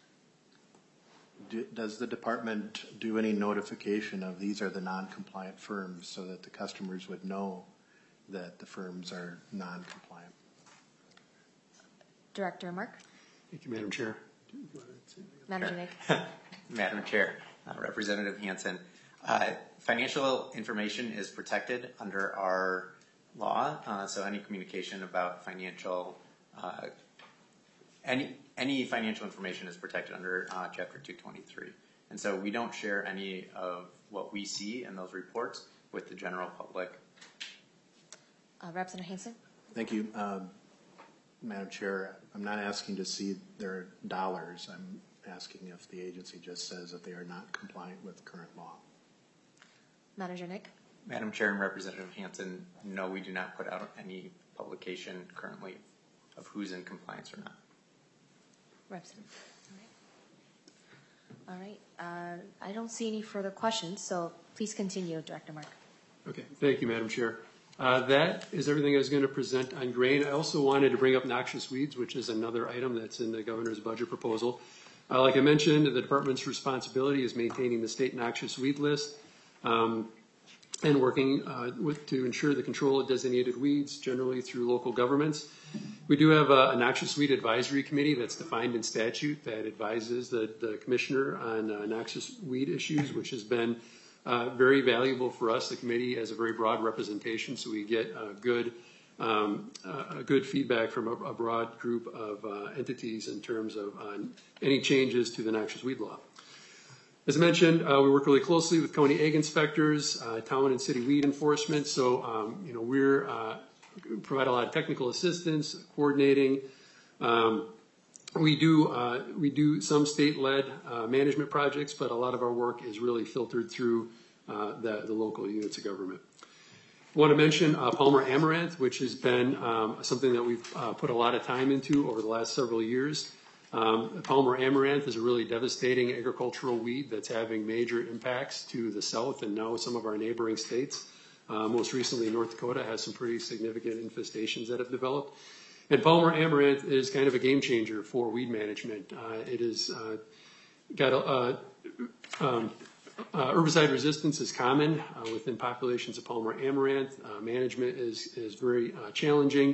do, does the department do any notification of these are the non-compliant firms so that the customers would know that the firms are non-compliant? Director Mark. Thank you, Madam Chair. Manager Nick. Madam Chair, uh, Representative Hansen, uh, financial information is protected under our law, uh, so any communication about financial, uh, any any financial information is protected under uh, Chapter two twenty-three, and so we don't share any of what we see in those reports with the general public. Uh, Representative Hansen. Thank you, uh, Madam Chair. I'm not asking to see their dollars. I'm asking if the agency just says that they are not compliant with current law. Manager Nick. Madam Chair and Representative Hansen, no, we do not put out any publication currently of who's in compliance or not. Representative. All right. All right. Uh, I don't see any further questions, so please continue, Director Mark. Okay, thank you, Madam Chair. Uh, that is everything I was going to present on grain. I also wanted to bring up noxious weeds, which is another item that's in the governor's budget proposal. Uh, like I mentioned, the department's responsibility is maintaining the state noxious weed list um, and working uh, with, to ensure the control of designated weeds, generally through local governments. We do have a, a noxious weed advisory committee that's defined in statute that advises the, the commissioner on uh, noxious weed issues, which has been uh, very valuable for us. The committee has a very broad representation, so we get a good, um, a good feedback from a, a broad group of uh, entities in terms of on any changes to the noxious weed law. As I mentioned, uh, we work really closely with county ag inspectors, uh, town and city weed enforcement. So, um, you know, we're uh, provide a lot of technical assistance, coordinating. Um, we do uh, we do some state-led uh, management projects, but a lot of our work is really filtered through uh, the, the local units of government. I want to mention uh, Palmer Amaranth, which has been um, something that we've uh, put a lot of time into over the last several years. Um, Palmer Amaranth is a really devastating agricultural weed that's having major impacts to the south and now some of our neighboring states. Uh, most recently, North Dakota has some pretty significant infestations that have developed. And Palmer Amaranth is kind of a game changer for weed management. Uh, it has uh, got a, uh, um, uh, herbicide resistance is common uh, within populations of Palmer Amaranth. Uh, management is, is very uh, challenging.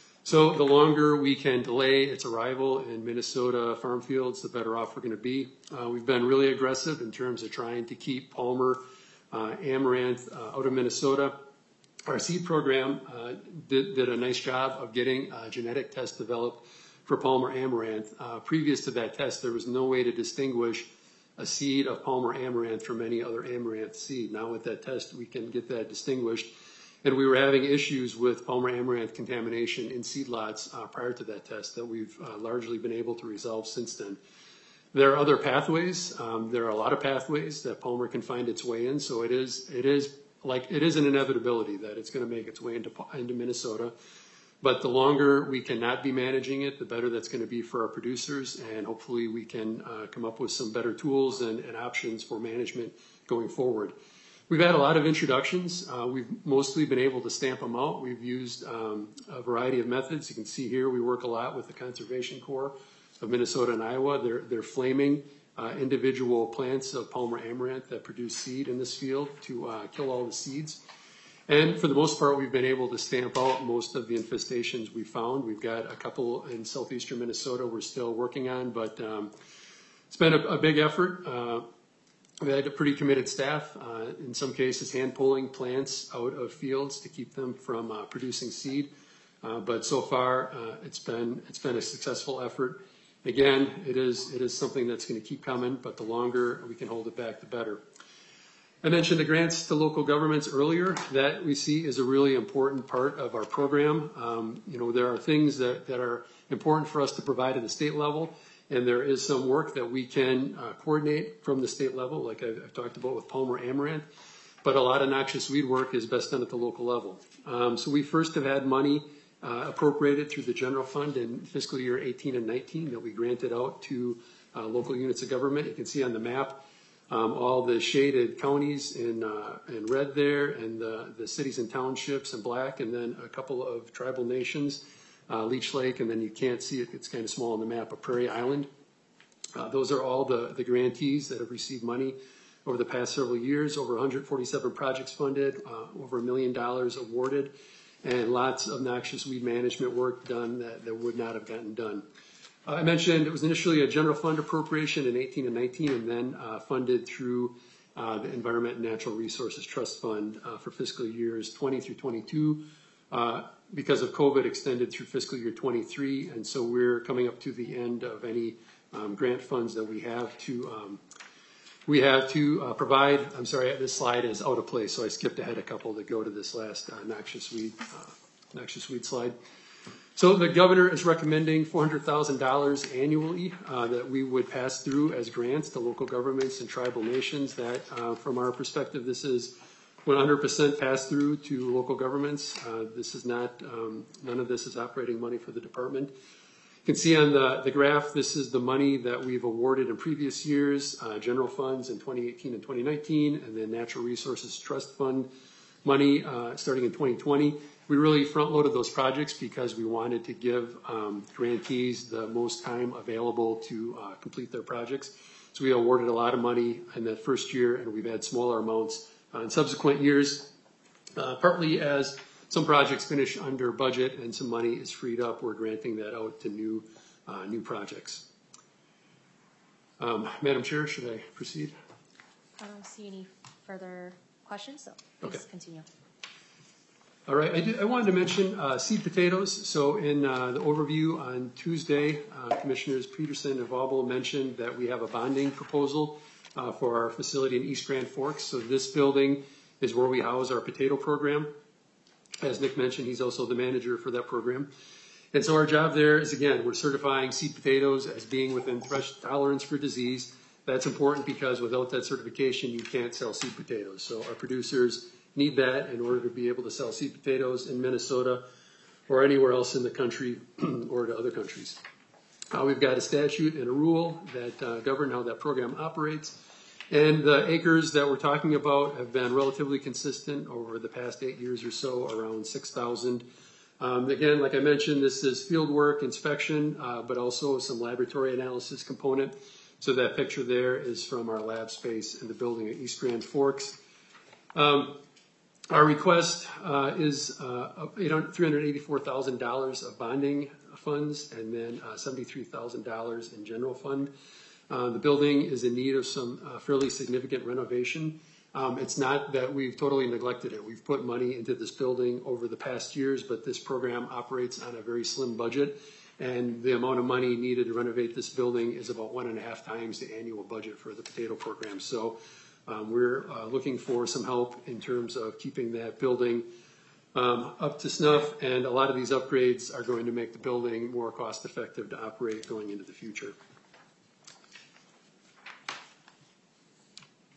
So the longer we can delay its arrival in Minnesota farm fields, the better off we're going to be. Uh, we've been really aggressive in terms of trying to keep Palmer uh, Amaranth uh, out of Minnesota. Our seed program uh, did, did a nice job of getting a genetic test developed for Palmer Amaranth. Uh, previous to that test, there was no way to distinguish a seed of Palmer Amaranth from any other amaranth seed. Now with that test, we can get that distinguished. And we were having issues with Palmer Amaranth contamination in seed lots uh, prior to that test that we've uh, largely been able to resolve since then. There are other pathways. Um, there are a lot of pathways that Palmer can find its way in. So it is, it is like it is an inevitability that it's going to make its way into into Minnesota. But the longer we can not be managing it, the better that's going to be for our producers, and hopefully we can uh, come up with some better tools and, and options for management going forward. We've had a lot of introductions. Uh, we've mostly been able to stamp them out. We've used um, a variety of methods. You can see here we work a lot with the Conservation Corps of Minnesota and Iowa. They're, they're flaming uh, individual plants of Palmer amaranth that produce seed in this field to uh, kill all the seeds. And for the most part, we've been able to stamp out most of the infestations we found. We've got a couple in southeastern Minnesota we're still working on, but um, it's been a, a big effort. Uh, we've had a pretty committed staff, uh, in some cases hand pulling plants out of fields to keep them from uh, producing seed. Uh, but so far, uh, it's been it's been a successful effort. Again, it is it is something that's going to keep coming, but the longer we can hold it back, the better. I mentioned the grants to local governments earlier. That we see is a really important part of our program. Um, you know, there are things that, that are important for us to provide at the state level, and there is some work that we can uh, coordinate from the state level, like I've, I've talked about with Palmer Amaranth, but a lot of noxious weed work is best done at the local level. Um, so we first have had money uh, appropriated through the general fund in fiscal year eighteen and nineteen that we granted out to uh, local units of government. You can see on the map Um, all the shaded counties in, uh, in red there, and the, the cities and townships in black, and then a couple of tribal nations, uh, Leech Lake, and then you can't see it, it's kind of small on the map, of Prairie Island. Uh, those are all the, the grantees that have received money over the past several years, over one hundred forty-seven projects funded, uh, over a million dollars awarded, and lots of noxious weed management work done that, that would not have gotten done. Uh, I mentioned it was initially a general fund appropriation in eighteen and nineteen, and then uh, funded through uh, the Environment and Natural Resources Trust Fund uh, for fiscal years twenty through twenty-two. Uh, because of COVID, extended through fiscal year twenty-three, and so we're coming up to the end of any um, grant funds that we have to um, we have to uh, provide. I'm sorry, this slide is out of place, so I skipped ahead a couple to go to this last uh, noxious weed uh, noxious weed slide. So the governor is recommending four hundred thousand dollars annually uh, that we would pass through as grants to local governments and tribal nations. That, uh, from our perspective, this is one hundred percent pass through to local governments. Uh, this is not, um, none of this is operating money for the department. You can see on the, the graph, this is the money that we've awarded in previous years, uh, general funds in twenty eighteen and twenty nineteen, and then Natural Resources Trust Fund money uh, starting in twenty twenty. We really front-loaded those projects because we wanted to give um, grantees the most time available to uh, complete their projects. So we awarded a lot of money in that first year, and we've had smaller amounts uh, in subsequent years, uh, partly as some projects finish under budget and some money is freed up. We're granting that out to new, uh, new projects. Um, Madam Chair, should I proceed? I don't see any further questions, so please Okay. continue. All right, I, did, I wanted to mention uh, seed potatoes. So in uh, the overview on Tuesday, uh, Commissioners Peterson and Vauble mentioned that we have a bonding proposal uh, for our facility in East Grand Forks. So this building is where we house our potato program. As Nick mentioned, he's also the manager for that program. And so our job there is, again, we're certifying seed potatoes as being within threshold tolerance for disease. That's important because without that certification, you can't sell seed potatoes. So our producers need that in order to be able to sell seed potatoes in Minnesota or anywhere else in the country or to other countries. Uh, we've got a statute and a rule that uh, govern how that program operates. And the acres that we're talking about have been relatively consistent over the past eight years or so, around six thousand. Um, again, like I mentioned, this is field work, inspection, uh, but also some laboratory analysis component. So that picture there is from our lab space in the building at East Grand Forks. Um, Our request uh, is uh, three hundred eighty-four thousand dollars of bonding funds and then uh, seventy-three thousand dollars in general fund. Uh, the building is in need of some uh, fairly significant renovation. Um, it's not that we've totally neglected it. We've put money into this building over the past years, but this program operates on a very slim budget. And the amount of money needed to renovate this building is about one and a half times the annual budget for the potato program. So Um, we're uh, looking for some help in terms of keeping that building um, up to snuff, and a lot of these upgrades are going to make the building more cost effective to operate going into the future.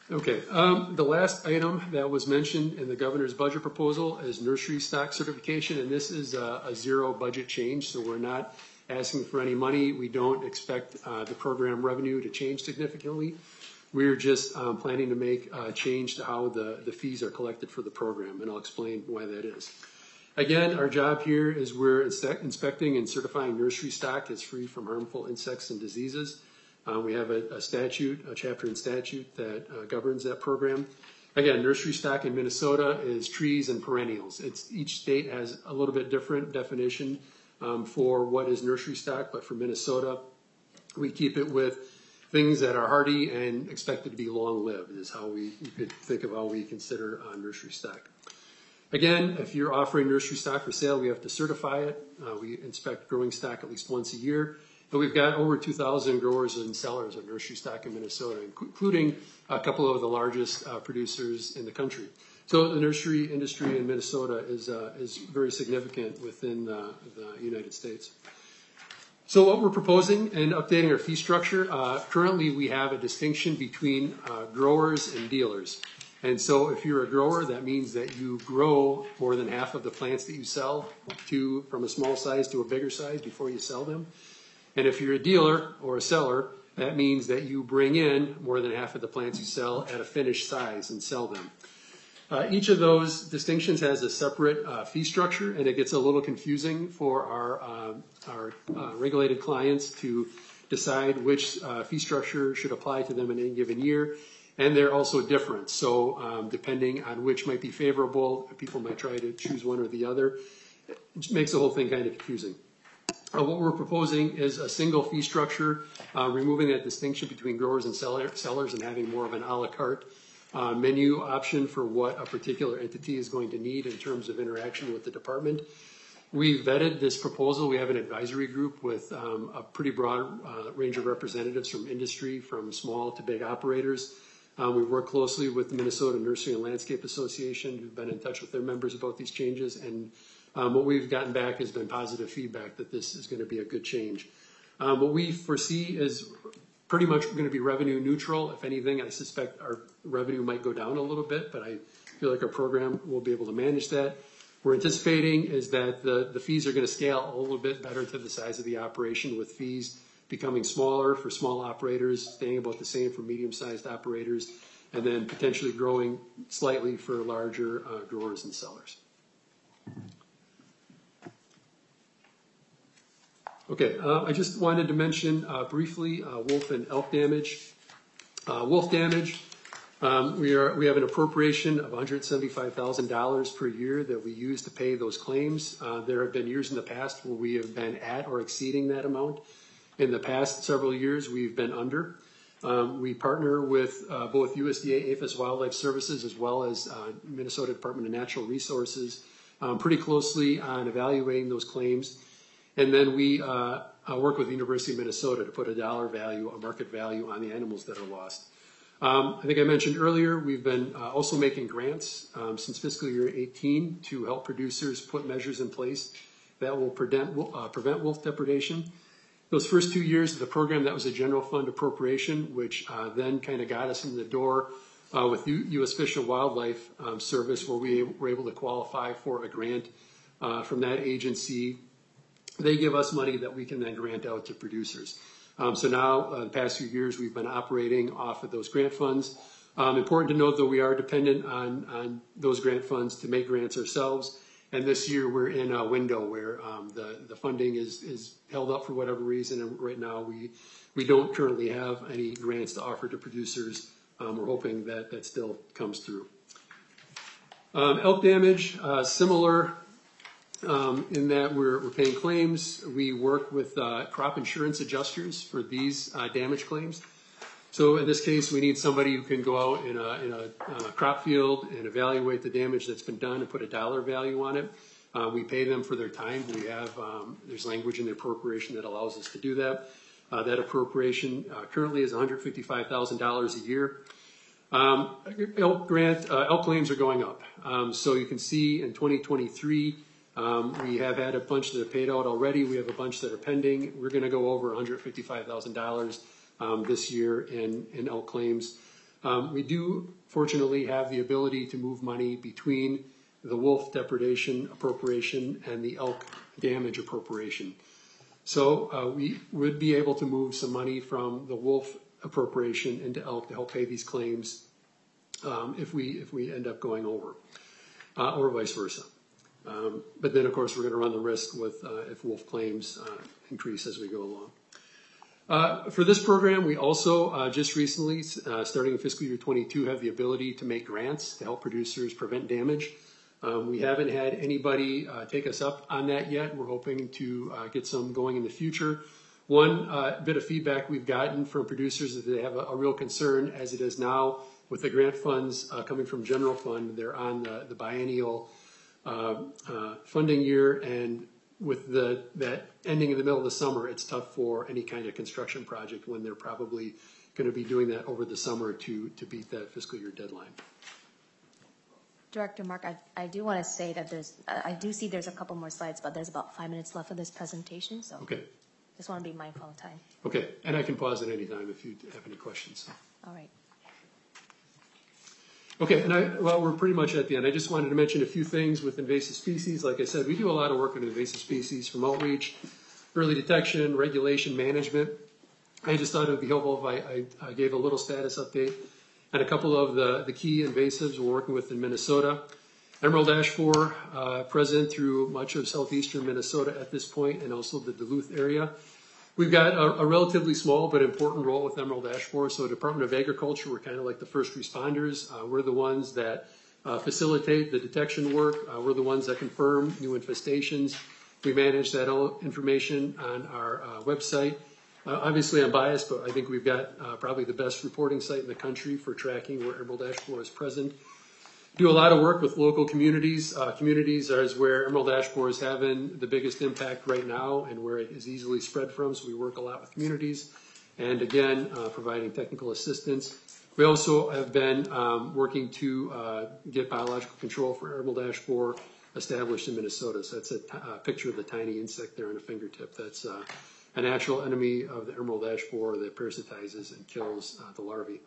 Okay, um, the last item that was mentioned in the governor's budget proposal is nursery stock certification, and this is a, a zero budget change, so we're not asking for any money. We don't expect uh, the program revenue to change significantly. We're just um, planning to make a change to how the, the fees are collected for the program, and I'll explain why that is. Again, our job here is we're inspect, inspecting and certifying nursery stock that's free from harmful insects and diseases. Uh, we have a, a statute, a chapter in statute that uh, governs that program. Again, nursery stock in Minnesota is trees and perennials. It's, each state has a little bit different definition um, for what is nursery stock, but for Minnesota, we keep it with things that are hardy and expected to be long-lived is how we, you could think of how we consider uh, nursery stock. Again, if you're offering nursery stock for sale, we have to certify it. Uh, we inspect growing stock at least once a year. But we've got over two thousand growers and sellers of nursery stock in Minnesota, including a couple of the largest uh, producers in the country. So the nursery industry in Minnesota is, uh, is very significant within uh, the United States. So what we're proposing and updating our fee structure, uh, currently we have a distinction between uh, growers and dealers. And so if you're a grower, that means that you grow more than half of the plants that you sell to, from a small size to a bigger size before you sell them. And if you're a dealer or a seller, that means that you bring in more than half of the plants you sell at a finished size and sell them. Uh, each of those distinctions has a separate uh, fee structure, and it gets a little confusing for our, uh, our uh, regulated clients to decide which uh, fee structure should apply to them in any given year. And they're also different. So um, depending on which might be favorable, people might try to choose one or the other. It makes the whole thing kind of confusing. Uh, what we're proposing is a single fee structure, uh, removing that distinction between growers and seller, sellers and having more of an a la carte uh, menu option for what a particular entity is going to need in terms of interaction with the department. We vetted this proposal. We have an advisory group with um, a pretty broad uh, range of representatives from industry, from small to big operators. Um, we work closely with the Minnesota Nursery and Landscape Association, who've been in touch with their members about these changes, and Um, what we've gotten back has been positive feedback that this is going to be a good change. Um, what we foresee is pretty much going to be revenue neutral. If anything, I suspect our revenue might go down a little bit, but I feel like our program will be able to manage that. We're anticipating is that the, the fees are going to scale a little bit better to the size of the operation, with fees becoming smaller for small operators, staying about the same for medium-sized operators, and then potentially growing slightly for larger uh, growers and sellers. Okay, uh, I just wanted to mention uh, briefly uh, wolf and elk damage. Uh, wolf damage, um, we are we have an appropriation of one hundred seventy-five thousand dollars per year that we use to pay those claims. Uh, there have been years in the past where we have been at or exceeding that amount. In the past several years, we've been under. Um, we partner with uh, both U S D A, APHIS Wildlife Services, as well as uh, Minnesota Department of Natural Resources um, pretty closely on evaluating those claims. And then we uh, uh, work with the University of Minnesota to put a dollar value, a market value on the animals that are lost. Um, I think I mentioned earlier, we've been uh, also making grants um, since fiscal year eighteen to help producers put measures in place that will prevent, uh, prevent wolf depredation. Those first two years of the program, that was a general fund appropriation, which uh, then kind of got us in the door uh, with U S Fish and Wildlife um, Service, where we were able to qualify for a grant uh, from that agency. They give us money that we can then grant out to producers. Um, so now, uh, the past few years, we've been operating off of those grant funds. Um, important to note, though, we are dependent on, on those grant funds to make grants ourselves. And this year, we're in a window where um, the, the funding is, is held up for whatever reason. And right now, we, we don't currently have any grants to offer to producers. Um, we're hoping that that still comes through. Um, elk damage, uh, similar. Um, in that we're, we're paying claims. We work with uh, crop insurance adjusters for these uh, damage claims. So in this case, we need somebody who can go out in a, in a uh, crop field and evaluate the damage that's been done and put a dollar value on it. Uh, we pay them for their time. We have, um, there's language in the appropriation that allows us to do that. Uh, that appropriation uh, currently is one hundred fifty-five thousand dollars a year. Um, elk grant, uh, elk claims are going up. Um, so you can see in twenty twenty-three, Um, we have had a bunch that are paid out already. We have a bunch that are pending. We're going to go over one hundred fifty-five thousand dollars um, this year in, in elk claims. Um, we do fortunately have the ability to move money between the wolf depredation appropriation and the elk damage appropriation. So uh, we would be able to move some money from the wolf appropriation into elk to help pay these claims um, if we if we end up going over, uh, or vice versa. Um, but then, of course, we're going to run the risk with uh, if wolf claims uh, increase as we go along. Uh, for this program, we also uh, just recently, uh, starting in fiscal year twenty-two, have the ability to make grants to help producers prevent damage. Um, we haven't had anybody uh, take us up on that yet. We're hoping to uh, get some going in the future. One uh, bit of feedback we've gotten from producers is that they have a, a real concern as it is now with the grant funds uh, coming from general fund. They're on the, the biennial uh, uh, funding year, and with the that ending in the middle of the summer, it's tough for any kind of construction project when they're probably going to be doing that over the summer to, to beat that fiscal year deadline. Director Mark, I, I do want to say that there's, I do see there's a couple more slides, but there's about five minutes left of this presentation, so Okay. just want to be mindful of time. Okay, and I can pause at any time if you have any questions. All right. Okay, and I, well, we're pretty much at the end. I just wanted to mention a few things with invasive species. Like I said, we do a lot of work on invasive species, from outreach, early detection, regulation, management. I just thought it would be helpful if I, I, I gave a little status update on a couple of the, the key invasives we're working with in Minnesota. Emerald ash borer, uh, present through much of southeastern Minnesota at this point, and also the Duluth area. We've got a, a relatively small but important role with emerald ash borer. So Department of Agriculture, we're kind of like the first responders. Uh, we're the ones that uh, facilitate the detection work. Uh, we're the ones that confirm new infestations. We manage that all information on our uh, website. Uh, obviously, I'm biased, but I think we've got uh, probably the best reporting site in the country for tracking where emerald ash borer is present. Do a lot of work with local communities. Uh, communities are where emerald ash borer is having the biggest impact right now and where it is easily spread from. So we work a lot with communities, and again, uh, providing technical assistance. We also have been um, working to uh, get biological control for emerald ash borer established in Minnesota. So that's a, t- a picture of the tiny insect there on a fingertip. That's uh, a natural enemy of the emerald ash borer that parasitizes and kills uh, the larvae.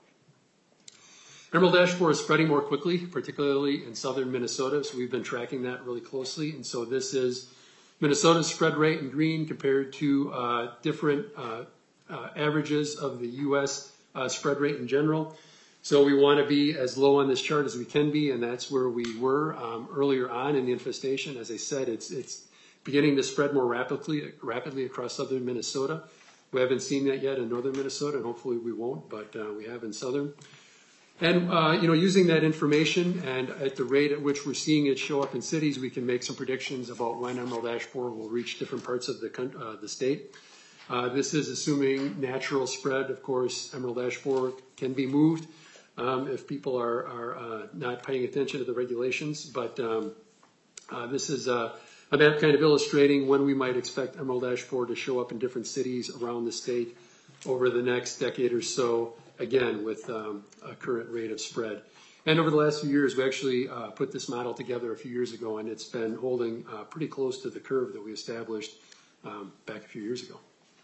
Emerald ash borer is spreading more quickly, particularly in southern Minnesota, so we've been tracking that really closely. And so this is Minnesota's spread rate in green compared to uh, different uh, uh, averages of the U S uh, spread rate in general. So we want to be as low on this chart as we can be, and that's where we were um, earlier on in the infestation. As I said, it's it's beginning to spread more rapidly rapidly across southern Minnesota. We haven't seen that yet in northern Minnesota, and hopefully we won't, but uh, we have in southern. And, uh, you know, using that information and at the rate at which we're seeing it show up in cities, we can make some predictions about when emerald ash borer will reach different parts of the, uh, the state. Uh, this is assuming natural spread. Of course, emerald ash borer can be moved um, if people are, are uh, not paying attention to the regulations. But um, uh, this is a, a map kind of illustrating when we might expect emerald ash borer to show up in different cities around the state over the next decade or so. Again, with um, a current rate of spread. And over the last few years, we actually uh, put this model together a few years ago, and it's been holding uh, pretty close to the curve that we established um, back a few years ago.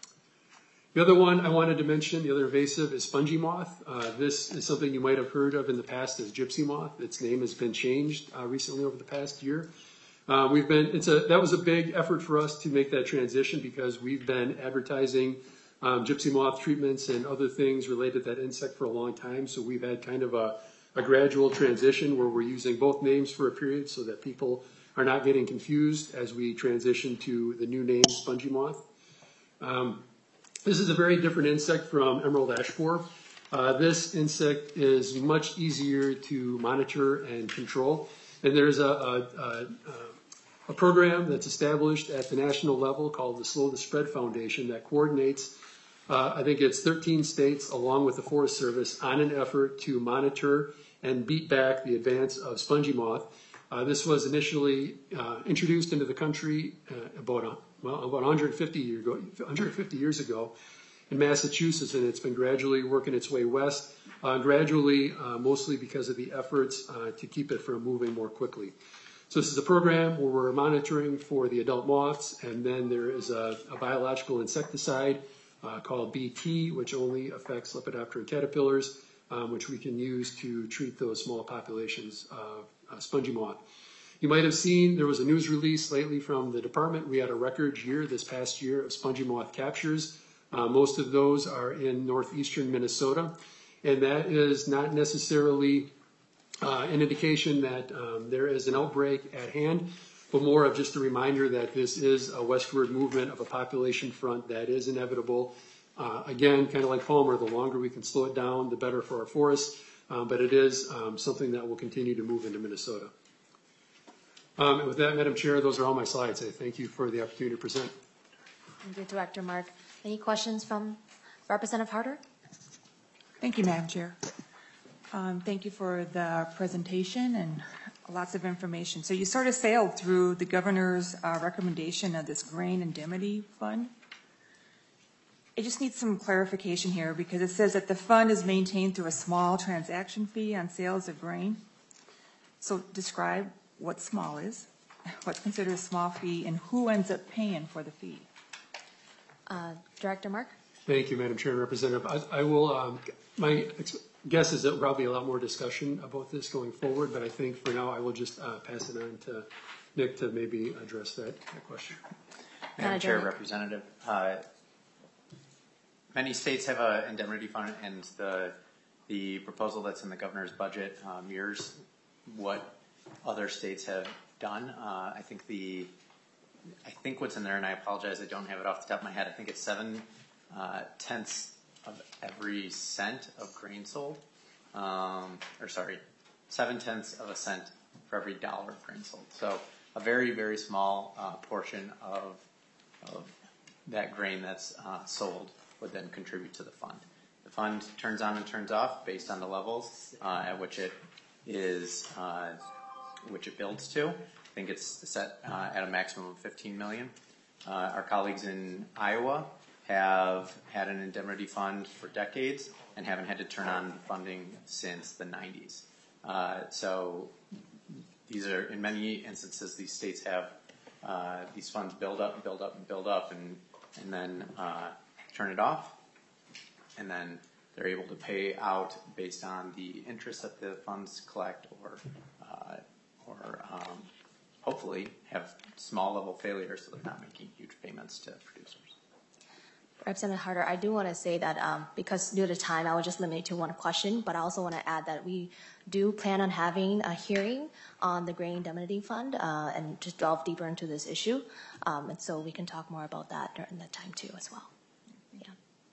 The other one I wanted to mention, the other invasive, is spongy moth. Uh, this is something you might have heard of in the past as gypsy moth. Its name has been changed uh, recently over the past year. Uh, we've been, it's a, that was a big effort for us to make that transition because we've been advertising Um, gypsy moth treatments and other things related to that insect for a long time. So we've had kind of a, a gradual transition where we're using both names for a period so that people are not getting confused as we transition to the new name, spongy moth. Um, this is a very different insect from emerald ash borer. Uh, this insect is much easier to monitor and control. And there's a, a, a, a program that's established at the national level called the Slow the Spread Foundation that coordinates Uh, I think it's thirteen states along with the Forest Service on an effort to monitor and beat back the advance of spongy moth. Uh, this was initially uh, introduced into the country uh, about a, well, about one hundred fifty, year ago, one hundred fifty years ago in Massachusetts, and it's been gradually working its way west, uh, gradually uh, mostly because of the efforts uh, to keep it from moving more quickly. So this is a program where we're monitoring for the adult moths, and then there is a, a biological insecticide Uh, called B T, which only affects Lepidopteran caterpillars. um, which we can use to treat those small populations of uh, spongy moth. You might have seen there was a news release lately from the department. We had a record year this past year of spongy moth captures. Uh, most of those are in northeastern Minnesota, and that is not necessarily uh, an indication that um, there is an outbreak at hand, but more of just a reminder that this is a westward movement of a population front that is inevitable. Uh, again, kind of like Palmer, the longer we can slow it down, the better for our forests, um, but it is um, something that will continue to move into Minnesota. Um, and with that, Madam Chair, those are all my slides. I thank you for the opportunity to present. Thank you, Director Mark. Any questions from Representative Harder? Thank you, Madam Chair. Um, thank you for the presentation and lots of information. So you sort of sailed through the governor's uh, recommendation of this grain indemnity fund. I just need some clarification here because it says that the fund is maintained through a small transaction fee on sales of grain. So describe what small is, what's considered a small fee, and who ends up paying for the fee. Uh, Director Mark? Thank you, Madam Chair and Representative. I, I will, um, my guess is that there'll probably be a lot more discussion about this going forward, but I think for now I will just uh, pass it on to Nick to maybe address that, that question. Madam Chair, Representative, uh, many states have an indemnity fund, and the the proposal that's in the governor's budget uh, mirrors what other states have done. Uh, I think the I think what's in there, and I apologize, I don't have it off the top of my head. I think it's seven uh, tenths of every cent of grain sold, um, or sorry, seven tenths of a cent for every dollar of grain sold. So a very, very small uh, portion of of that grain that's uh, sold would then contribute to the fund. The fund turns on and turns off based on the levels uh, at which it is, uh, which it builds to. I think it's set uh, at a maximum of fifteen million. Uh, our colleagues in Iowa have had an indemnity fund for decades and haven't had to turn on funding since the nineties. Uh, so these are, in many instances, these states have uh, these funds build up and build up and build up and, and then uh, turn it off. And then they're able to pay out based on the interest that the funds collect, or uh, or um, hopefully have small level failures so they're not making huge payments to producers. Representative Harder, I do want to say that um, because due to time, I will just limit it to one question, but I also want to add that we do plan on having a hearing on the grain indemnity fund uh, and just delve deeper into this issue. Um, and so we can talk more about that during that time too as well. Yeah.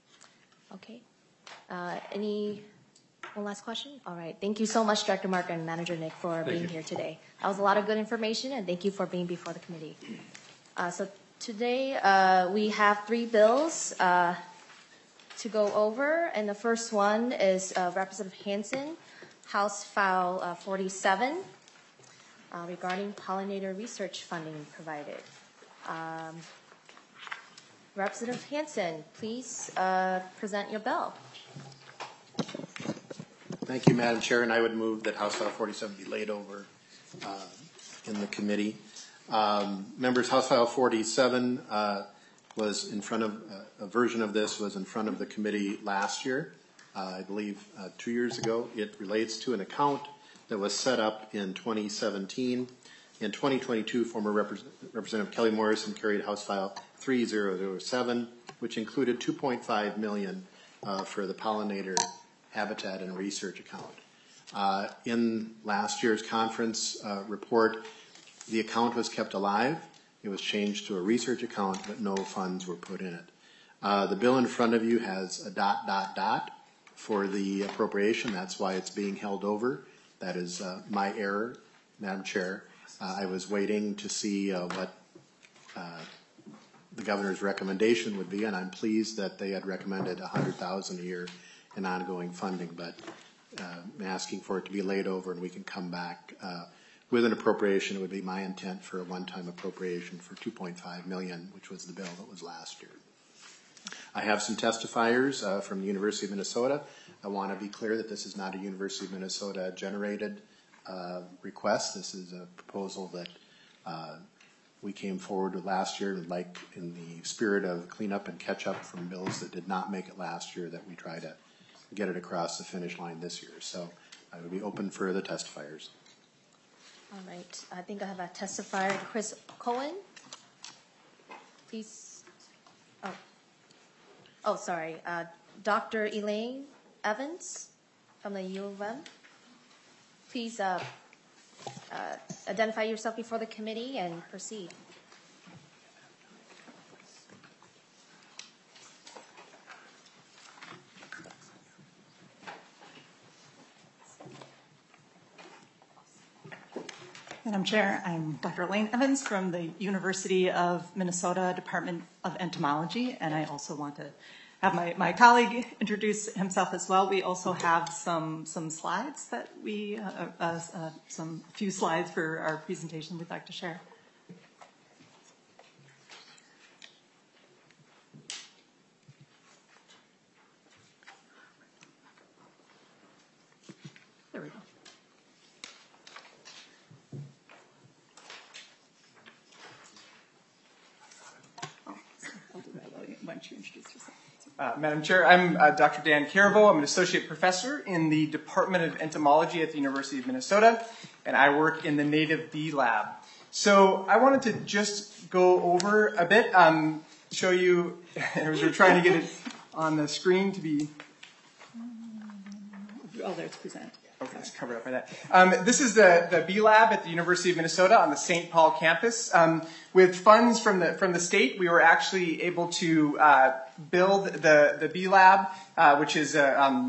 Okay. Uh, any one last question? All right. Thank you so much, Director Mark and Manager Nick, for Thank being you. here today. That was a lot of good information, and thank you for being before the committee. Uh, so today uh, we have three bills uh, to go over, and the first one is uh, Representative Hansen, House File uh, forty-seven, uh, regarding pollinator research funding provided. Um, Representative Hansen, please uh, present your bill. Thank you, Madam Chair, and I would move that House File forty-seven be laid over uh, in the committee. Um, members, House File forty-seven uh, was in front of, uh, a version of this was in front of the committee last year, uh, I believe uh, two years ago. It relates to an account that was set up in twenty seventeen. In twenty twenty-two, former Repres- Representative Kelly Morrison carried House File three thousand seven, which included two point five million dollars uh, for the pollinator habitat and research account. Uh, in last year's conference uh, report, the account was kept alive. It was changed to a research account, but no funds were put in it. Uh, the bill in front of you has a dot, dot, dot for the appropriation. That's why it's being held over. That is uh, my error, Madam Chair. Uh, I was waiting to see uh, what uh, the governor's recommendation would be, and I'm pleased that they had recommended one hundred thousand dollars a year in ongoing funding, but uh, I'm asking for it to be laid over and we can come back uh, with an appropriation. It would be my intent for a one-time appropriation for two point five million dollars, which was the bill that was last year. I have some testifiers uh, from the University of Minnesota. I want to be clear that this is not a University of Minnesota generated uh, request. This is a proposal that uh, we came forward with last year, like in the spirit of clean up and catch up from bills that did not make it last year, that we try to get it across the finish line this year. So I would be open for the testifiers. All right, I think I have a testifier, Chris Cohen. Please, oh, oh, sorry, uh, Doctor Elaine Evans from the U of M. Please uh, uh, identify yourself before the committee and proceed. Madam Chair, I'm Doctor Elaine Evans from the University of Minnesota Department of Entomology, and I also want to have my, my colleague introduce himself as well. We also have some some slides that we, uh, uh, uh, some few slides for our presentation we'd like to share. There we go. Why don't you introduce yourself? Uh, Madam Chair, I'm uh, Doctor Dan Caraveau. I'm an associate professor in the Department of Entomology at the University of Minnesota, and I work in the native bee lab. So I wanted to just go over a bit, um, show you, as we're trying to get it on the screen to be... Oh, there's present. Okay, it's covered up by that. Um, this is the, the Bee Lab at the University of Minnesota on the Saint Paul campus. Um, with funds from the from the state, we were actually able to uh, build the the Bee Lab, uh, which is uh, um,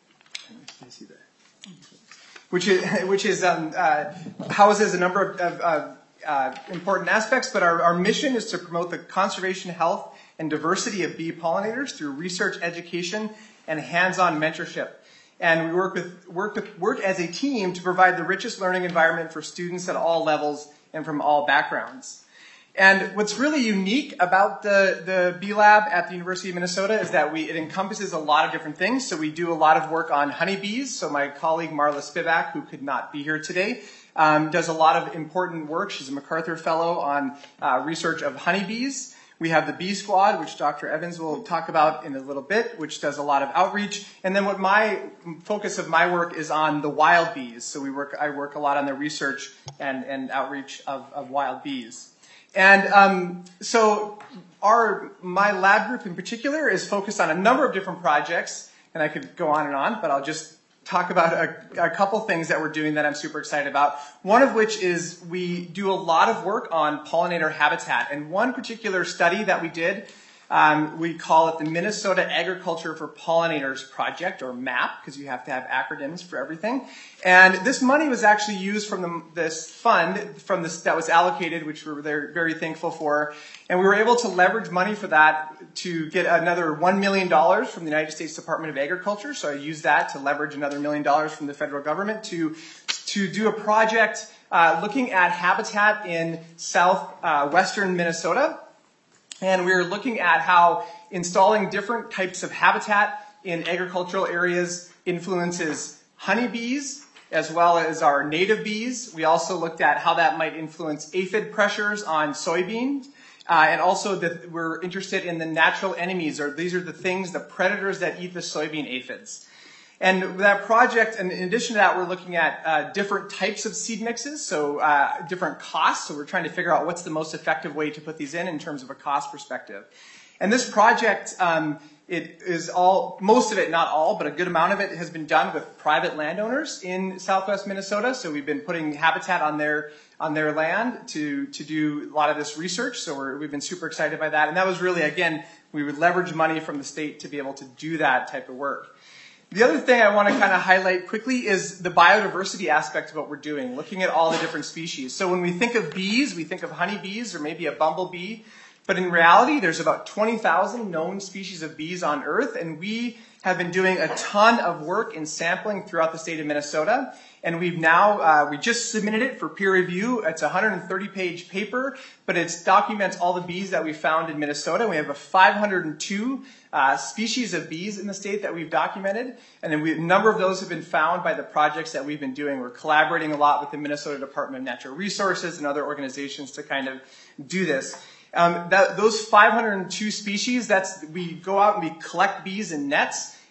which is which is um, uh, houses a number of, of uh, uh, important aspects. But our, our mission is to promote the conservation, health, and diversity of bee pollinators through research, education, and hands-on mentorship. And we work with work with work as a team to provide the richest learning environment for students at all levels and from all backgrounds. And what's really unique about the, the Bee Lab at the University of Minnesota is that we, it encompasses a lot of different things. So we do a lot of work on honeybees. So my colleague Marla Spivak, who could not be here today, um, does a lot of important work. She's a MacArthur Fellow on uh, research of honeybees. We have the Bee Squad, which Doctor Evans will talk about in a little bit, which does a lot of outreach. And then what my focus of my work is on the wild bees. So we work, I work a lot on the research and, and outreach of, of wild bees. And um, so our my lab group in particular is focused on a number of different projects. And I could go on and on, but I'll just talk about a, a couple things that we're doing that I'm super excited about. One of which is we do a lot of work on pollinator habitat. And one particular study that we did, um, we call it the Minnesota Agriculture for Pollinators Project, or MAP, because you have to have acronyms for everything. And this money was actually used from the, this fund from this, that was allocated, which we were very, very thankful for. And we were able to leverage money for that to get another one million dollars from the United States Department of Agriculture. So I used that to leverage another million dollars from the federal government to, to do a project uh, looking at habitat in southwestern uh, Minnesota. And we were looking at how installing different types of habitat in agricultural areas influences honeybees as well as our native bees. We also looked at how that might influence aphid pressures on soybeans. Uh, and also that we're interested in the natural enemies, or these are the things, the predators that eat the soybean aphids. And that project, and in addition to that, we're looking at uh, different types of seed mixes, so uh, different costs. So we're trying to figure out what's the most effective way to put these in in terms of a cost perspective. And this project, um, it is all, most of it, not all, but a good amount of it has been done with private landowners in southwest Minnesota. So we've been putting habitat on their on their land to to do a lot of this research. So we're, we've been super excited by that. And that was really, again, we would leverage money from the state to be able to do that type of work. The other thing I want to kind of highlight quickly is the biodiversity aspect of what we're doing, looking at all the different species. So when we think of bees, we think of honeybees or maybe a bumblebee. But in reality, there's about twenty thousand known species of bees on Earth, and we have been doing a ton of work in sampling throughout the state of Minnesota. And we've now, uh, we just submitted it for peer review. It's a one hundred thirty page paper, but it documents all the bees that we found in Minnesota. We have a five hundred two uh, species of bees in the state that we've documented. And then we, a number of those have been found by the projects that we've been doing. We're collaborating a lot with the Minnesota Department of Natural Resources and other organizations to kind of do this. Um, that, those five hundred two species, that's, we go out and we collect bees in nets,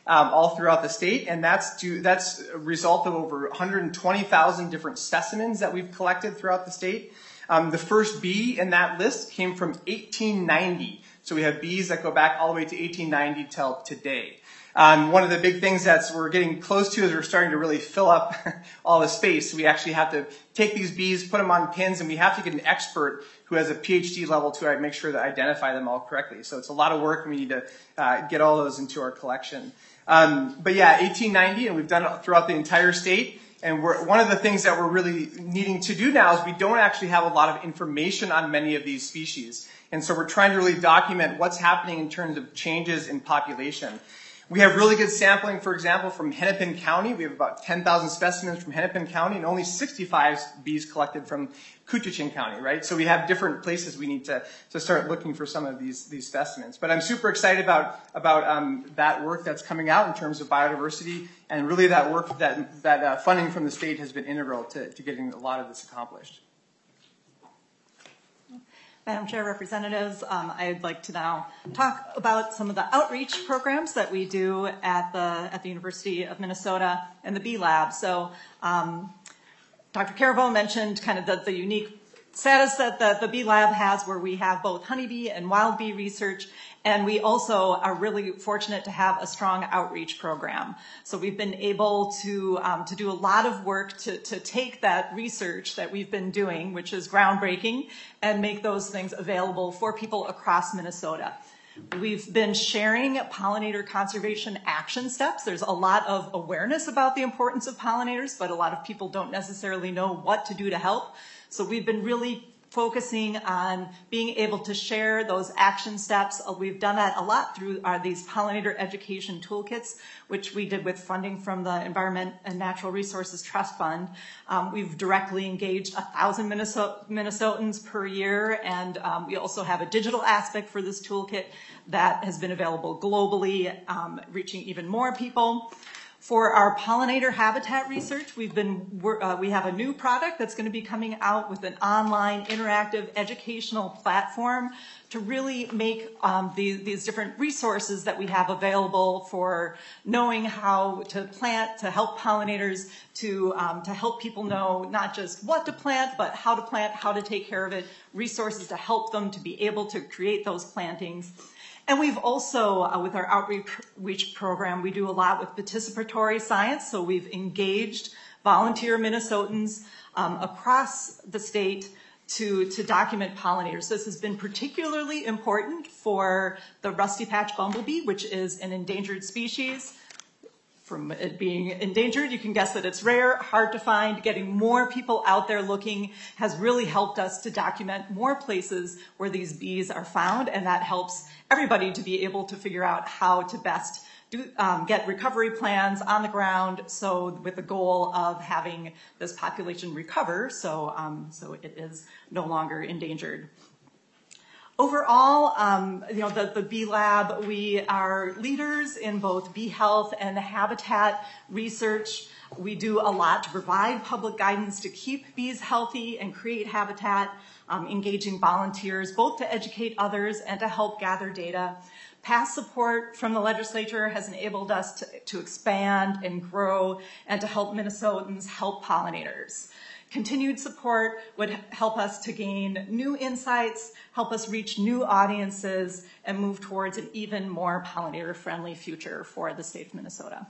um, all throughout the state, and that's due, that's a result of over one hundred twenty thousand different specimens that we've collected throughout the state. Um, the first bee in that list came from eighteen ninety, so we have bees that go back all the way to eighteen ninety till today. Um, one of the big things that we're getting close to is we're starting to really fill up all the space. We actually have to take these bees, put them on pins, and we have to get an expert who has a PhD level to make sure to identify them all correctly. So it's a lot of work, and we need to uh, get all those into our collection. Um, but yeah, eighteen ninety, and we've done it throughout the entire state. And we're, one of the things that we're really needing to do now is we don't actually have a lot of information on many of these species. And so we're trying to really document what's happening in terms of changes in population. We have really good sampling, for example, from Hennepin County. We have about ten thousand specimens from Hennepin County and only sixty-five bees collected from Kutchiching County, right? So we have different places we need to, to start looking for some of these, these specimens. But I'm super excited about, about um, that work that's coming out in terms of biodiversity, and really that work, that, that uh, funding from the state has been integral to, to getting a lot of this accomplished. Madam Chair, representatives, um, I'd like to now talk about some of the outreach programs that we do at the at the University of Minnesota and the Bee Lab. So um, Doctor Caraveau mentioned kind of the, the unique status that the, the Bee Lab has, where we have both honeybee and wild bee research, and we also are really fortunate to have a strong outreach program. So we've been able to um, to do a lot of work to, to take that research that we've been doing, which is groundbreaking, and make those things available for people across Minnesota. We've been sharing pollinator conservation action steps. There's a lot of awareness about the importance of pollinators, but a lot of people don't necessarily know what to do to help. So we've been really focusing on being able to share those action steps. We've done that a lot through our, these pollinator education toolkits, which we did with funding from the Environment and Natural Resources Trust Fund. Um, we've directly engaged a thousand Minnesota, Minnesotans per year, and um, we also have a digital aspect for this toolkit that has been available globally, um, reaching even more people. For our pollinator habitat research, we've been, uh, we have a new product that's going to be coming out with an online interactive educational platform to really make um, these, these different resources that we have available for knowing how to plant, to help pollinators, to, um, to help people know not just what to plant, but how to plant, how to take care of it, resources to help them to be able to create those plantings. And we've also, uh, with our outreach program, we do a lot with participatory science. So we've engaged volunteer Minnesotans um, across the state to, to document pollinators. This has been particularly important for the rusty patch bumblebee, which is an endangered species. From it being endangered, you can guess that it's rare, hard to find. Getting more people out there looking has really helped us to document more places where these bees are found, and that helps everybody to be able to figure out how to best do, um, get recovery plans on the ground, so with the goal of having this population recover, so, um, so it is no longer endangered. Overall, um, you know, the, the Bee Lab, we are leaders in both bee health and habitat research. We do a lot to provide public guidance to keep bees healthy and create habitat, um, engaging volunteers, both to educate others and to help gather data. Past support from the legislature has enabled us to, to expand and grow and to help Minnesotans help pollinators. Continued support would help us to gain new insights, help us reach new audiences, and move towards an even more pollinator-friendly future for the state of Minnesota.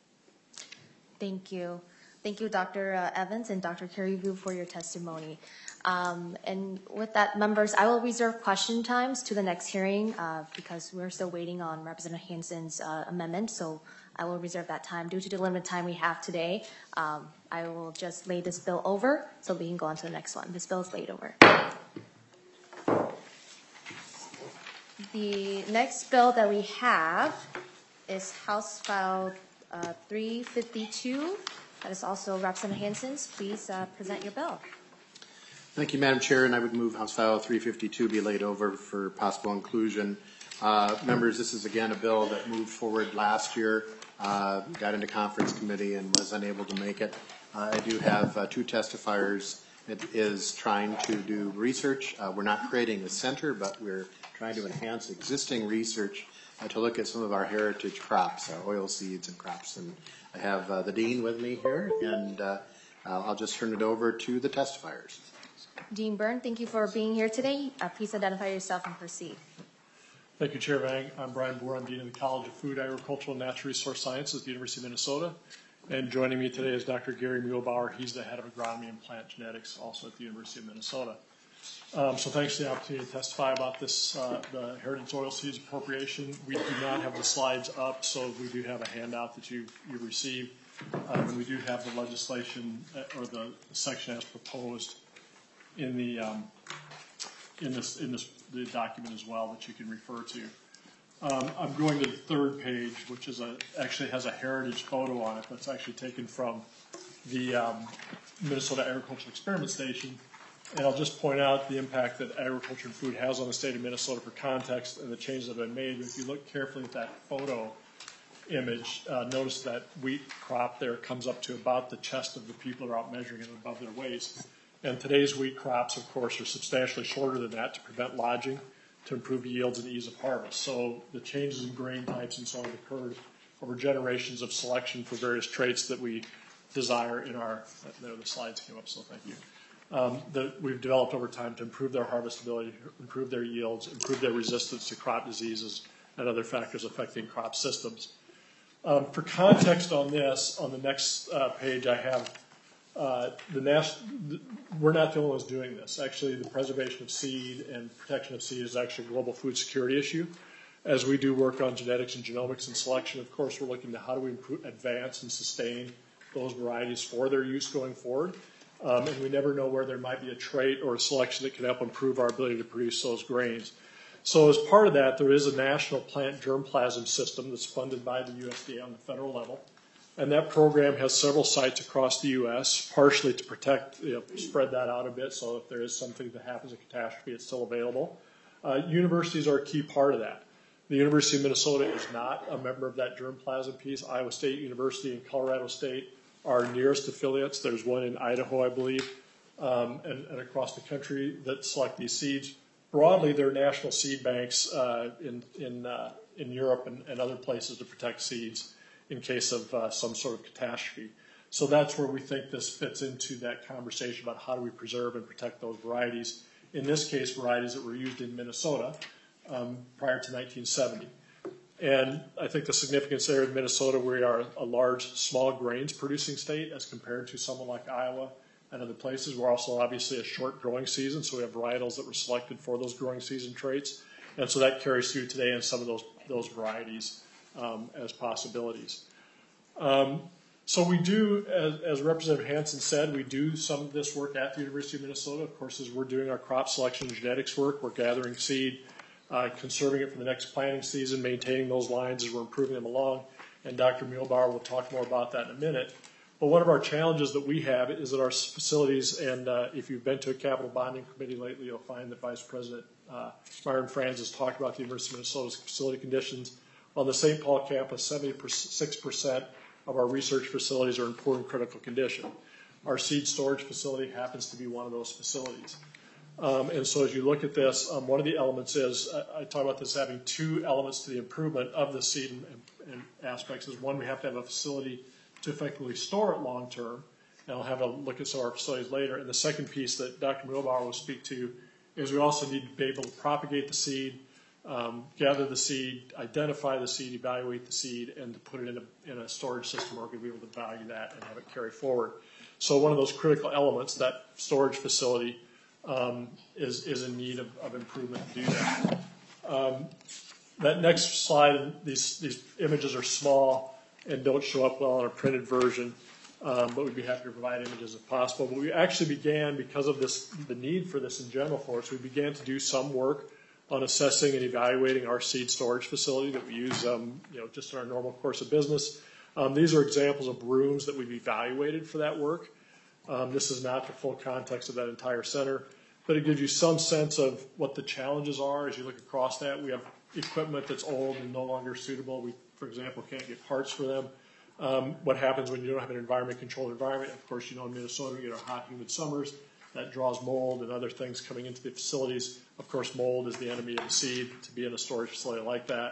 Thank you. Thank you, Doctor Evans and Doctor Caraveau, for your testimony. Um, and with that, members, I will reserve question times to the next hearing uh, because we're still waiting on Representative Hansen's uh, amendment, so I will reserve that time. Due to the limited time we have today, um, I will just lay this bill over so we can go on to the next one. This bill is laid over. The next bill that we have is House File uh, three fifty-two. That is also Representative Hansen's. Please uh, present your bill. Thank you, Madam Chair, and I would move House File three fifty-two be laid over for possible inclusion. Uh, members, this is again a bill that moved forward last year, uh, got into conference committee and was unable to make it. Uh, I do have uh, two testifiers. It is trying to do research. Uh, we're not creating a center, but we're trying to enhance existing research uh, to look at some of our heritage crops, our oil seeds and crops. And I have uh, the dean with me here, and uh, I'll just turn it over to the testifiers. Dean Byrne, thank you for being here today. Uh, please identify yourself and proceed. Thank you, Chair Vang. I'm Brian Boer. I'm Dean of the College of Food, Agricultural, and Natural Resource Sciences at the University of Minnesota. And joining me today is Doctor Gary Muehlbauer. He's the head of agronomy and plant genetics, also at the University of Minnesota. Um, so thanks for the opportunity to testify about this, uh, the Heritage Oilseeds appropriation. We do not have the slides up, so we do have a handout that you, you received. Um, and we do have the legislation, or the section as proposed in the um, in this in this the document as well that you can refer to. Um, I'm going to the third page, which is a actually has a heritage photo on it that's actually taken from the um, Minnesota Agricultural Experiment Station. And I'll just point out the impact that agriculture and food has on the state of Minnesota for context and the changes that have been made. If you look carefully at that photo image, uh, notice that wheat crop there comes up to about the chest of the people who are out measuring it above their waist. And today's wheat crops, of course, are substantially shorter than that to prevent lodging, to improve yields and ease of harvest. So the changes in grain types and so on have occurred over generations of selection for various traits that we desire in our, there the slides came up, so thank you, um, that we've developed over time to improve their harvestability, improve their yields, improve their resistance to crop diseases and other factors affecting crop systems. Um, for context on this, on the next uh, page I have Uh, the national, we're not the only ones doing this. Actually, the preservation of seed and protection of seed is actually a global food security issue. As we do work on genetics and genomics and selection, of course, we're looking to how do we improve, advance and sustain those varieties for their use going forward. Um, and we never know where there might be a trait or a selection that can help improve our ability to produce those grains. So as part of that, there is a national plant germplasm system that's funded by the U S D A on the federal level. And that program has several sites across the U S, partially to protect, you know, spread that out a bit so if there is something that happens, a catastrophe, it's still available. Uh, universities are a key part of that. The University of Minnesota is not a member of that germplasm piece. Iowa State University and Colorado State are nearest affiliates. There's one in Idaho, I believe, um, and, and across the country that select these seeds. Broadly, there are national seed banks uh, in, in, uh, in Europe and, and other places to protect seeds in case of uh, some sort of catastrophe. So that's where we think this fits into that conversation about how do we preserve and protect those varieties. In this case, varieties that were used in Minnesota um, prior to nineteen seventy. And I think the significance there in Minnesota, we are a large, small grains producing state as compared to someone like Iowa and other places. We're also obviously a short growing season, so we have varietals that were selected for those growing season traits. And so that carries through today in some of those, those varieties. Um, as possibilities. Um, so we do, as, as Representative Hansen said, we do some of this work at the University of Minnesota. Of course, as we're doing our crop selection and genetics work, we're gathering seed, uh, conserving it for the next planting season, maintaining those lines as we're improving them along. And Doctor Muehlbauer will talk more about that in a minute. But one of our challenges that we have is that our facilities, and uh, if you've been to a capital bonding committee lately, you'll find that Vice President uh, Myron Franz has talked about the University of Minnesota's facility conditions. On the Saint Paul campus, seventy-six percent of our research facilities are in poor and critical condition. Our seed storage facility happens to be one of those facilities. Um, and so as you look at this, um, one of the elements is, I, I talk about this having two elements to the improvement of the seed and, and, and aspects. Is one, we have to have a facility to effectively store it long term. And I'll have a look at some of our facilities later. And the second piece that Doctor Muehlbauer will speak to is we also need to be able to propagate the seed, Um, gather the seed, identify the seed, evaluate the seed, and to put it in a, in a storage system where we're going to be able to value that and have it carry forward. So one of those critical elements, that storage facility, um, is, is in need of, of improvement to do that. Um, that next slide, these, these images are small and don't show up well on a printed version, um, but we'd be happy to provide images if possible. But we actually began, because of this, the need for this in general for us, we began to do some work on assessing and evaluating our seed storage facility that we use, um, you know, just in our normal course of business. Um, these are examples of rooms that we've evaluated for that work. Um, this is not the full context of that entire center, but it gives you some sense of what the challenges are as you look across that. We have equipment that's old and no longer suitable. We, for example, can't get parts for them. Um, what happens when you don't have an environment-controlled environment? Of course, you know, in Minnesota, we get our hot, humid summers. That draws mold and other things coming into the facilities. Of course, mold is the enemy of the seed to be in a storage facility like that.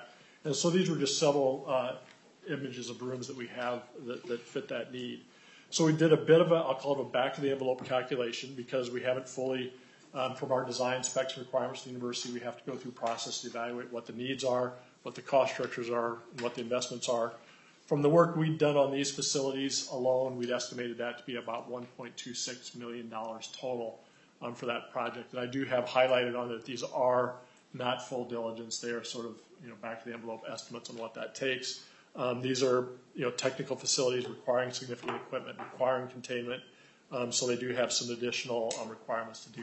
And so these were just several uh, images of rooms that we have that, that fit that need. So we did a bit of a, I'll call it a back of the envelope calculation, because we haven't fully, um, from our design specs and requirements to the university, we have to go through a process to evaluate what the needs are, what the cost structures are, and what the investments are. From the work we'd done on these facilities alone, we'd estimated that to be about one point two six million dollars total um, for that project. And I do have highlighted on it that these are not full diligence. They are sort of, you know, back of the envelope estimates on what that takes. Um, these are, you know, technical facilities requiring significant equipment, requiring containment. Um, so they do have some additional um, requirements to do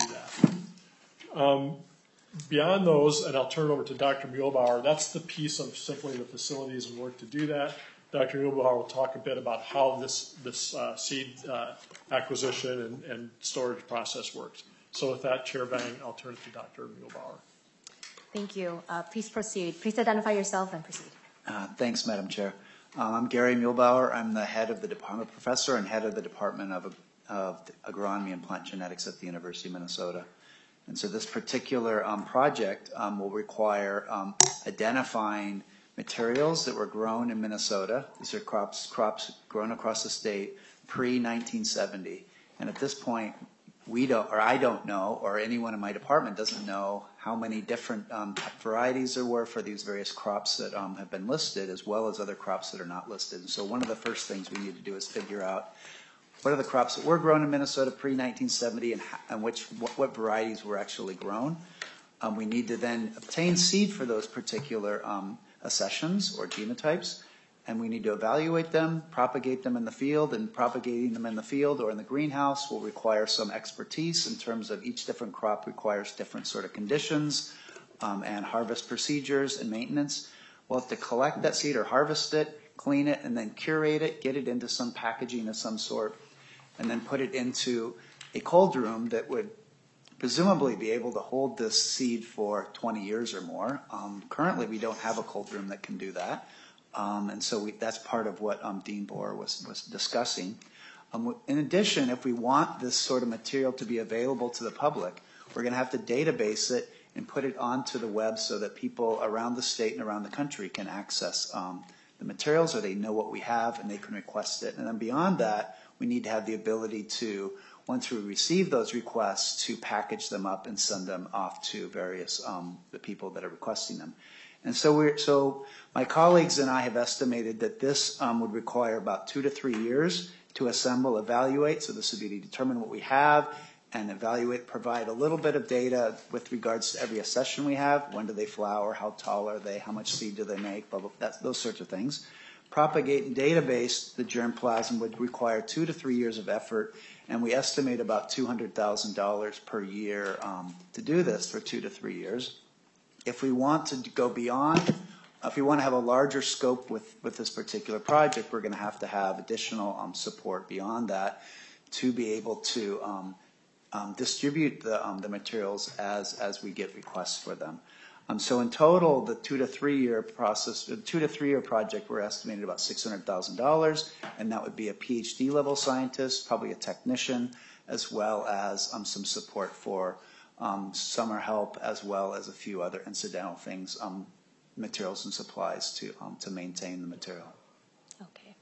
that. Um, beyond those, and I'll turn it over to Doctor Muehlbauer, that's the piece of simply the facilities and work to do that. Doctor Muehlbauer will talk a bit about how this, this uh, seed uh, acquisition and, and storage process works. So with that, Chair Vang, I'll turn it to Doctor Muehlbauer. Thank you. Uh, please proceed. Please identify yourself and proceed. Uh, thanks, Madam Chair. Uh, I'm Gary Muehlbauer. I'm the head of the department, professor and head of the Department of, of Agronomy and Plant Genetics at the University of Minnesota. And so this particular um, project um, will require um, identifying materials that were grown in Minnesota. These are crops, crops grown across the state pre nineteen seventy. And at this point, we don't, or I don't know, or anyone in my department doesn't know how many different um, varieties there were for these various crops that um, have been listed, as well as other crops that are not listed. And so one of the first things we need to do is figure out what are the crops that were grown in Minnesota pre nineteen seventy, and, and which what, what varieties were actually grown. Um, we need to then obtain seed for those particular um, accessions or genotypes, and we need to evaluate them, propagate them in the field, and propagating them in the field or in the greenhouse will require some expertise in terms of each different crop requires different sort of conditions um, and harvest procedures and maintenance. We'll have to collect that seed or harvest it, clean it, and then curate it, get it into some packaging of some sort, and then put it into a cold room that would presumably be able to hold this seed for twenty years or more. Um, currently, we don't have a cold room that can do that. Um, and so we, that's part of what um, Dean Bohr was, was discussing. Um, in addition, if we want this sort of material to be available to the public, we're going to have to database it and put it onto the web so that people around the state and around the country can access um, the materials, or they know what we have and they can request it. And then beyond that, we need to have the ability to, once we receive those requests, to package them up and send them off to various um, the people that are requesting them. And so we're so my colleagues and I have estimated that this um, would require about two to three years to assemble, evaluate. So this would be to determine what we have and evaluate, provide a little bit of data with regards to every accession we have. When do they flower? How tall are they? How much seed do they make? Blah, blah, that's, those sorts of things. Propagate and database the germplasm would require two to three years of effort, and we estimate about two hundred thousand dollars per year um, to do this for two to three years. If we want to go beyond, if we want to have a larger scope with, with this particular project, we're going to have to have additional um, support beyond that to be able to um, um, distribute the, um, the materials as, as we get requests for them. Um, so in total, the two to three year process, the two to three year project, we're estimated about six hundred thousand dollars, and that would be a PhD level scientist, probably a technician, as well as um, some support for um, summer help, as well as a few other incidental things, um, materials and supplies to um, to maintain the material. Okay.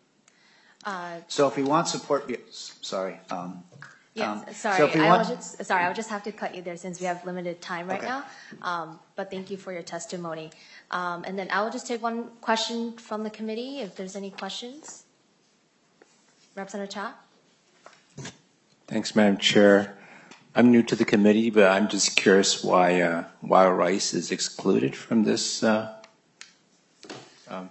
Uh, so if we want support, sorry. Um, Yes, um, sorry. so if we I want, will just sorry. I will just have to cut you there since we have limited time right okay. now. Um, but thank you for your testimony. Um, and then I will just take one question from the committee if there's any questions. Representative Cha. Thanks, Madam Chair. I'm new to the committee, but I'm just curious why uh, wild rice is excluded from this. Uh, um.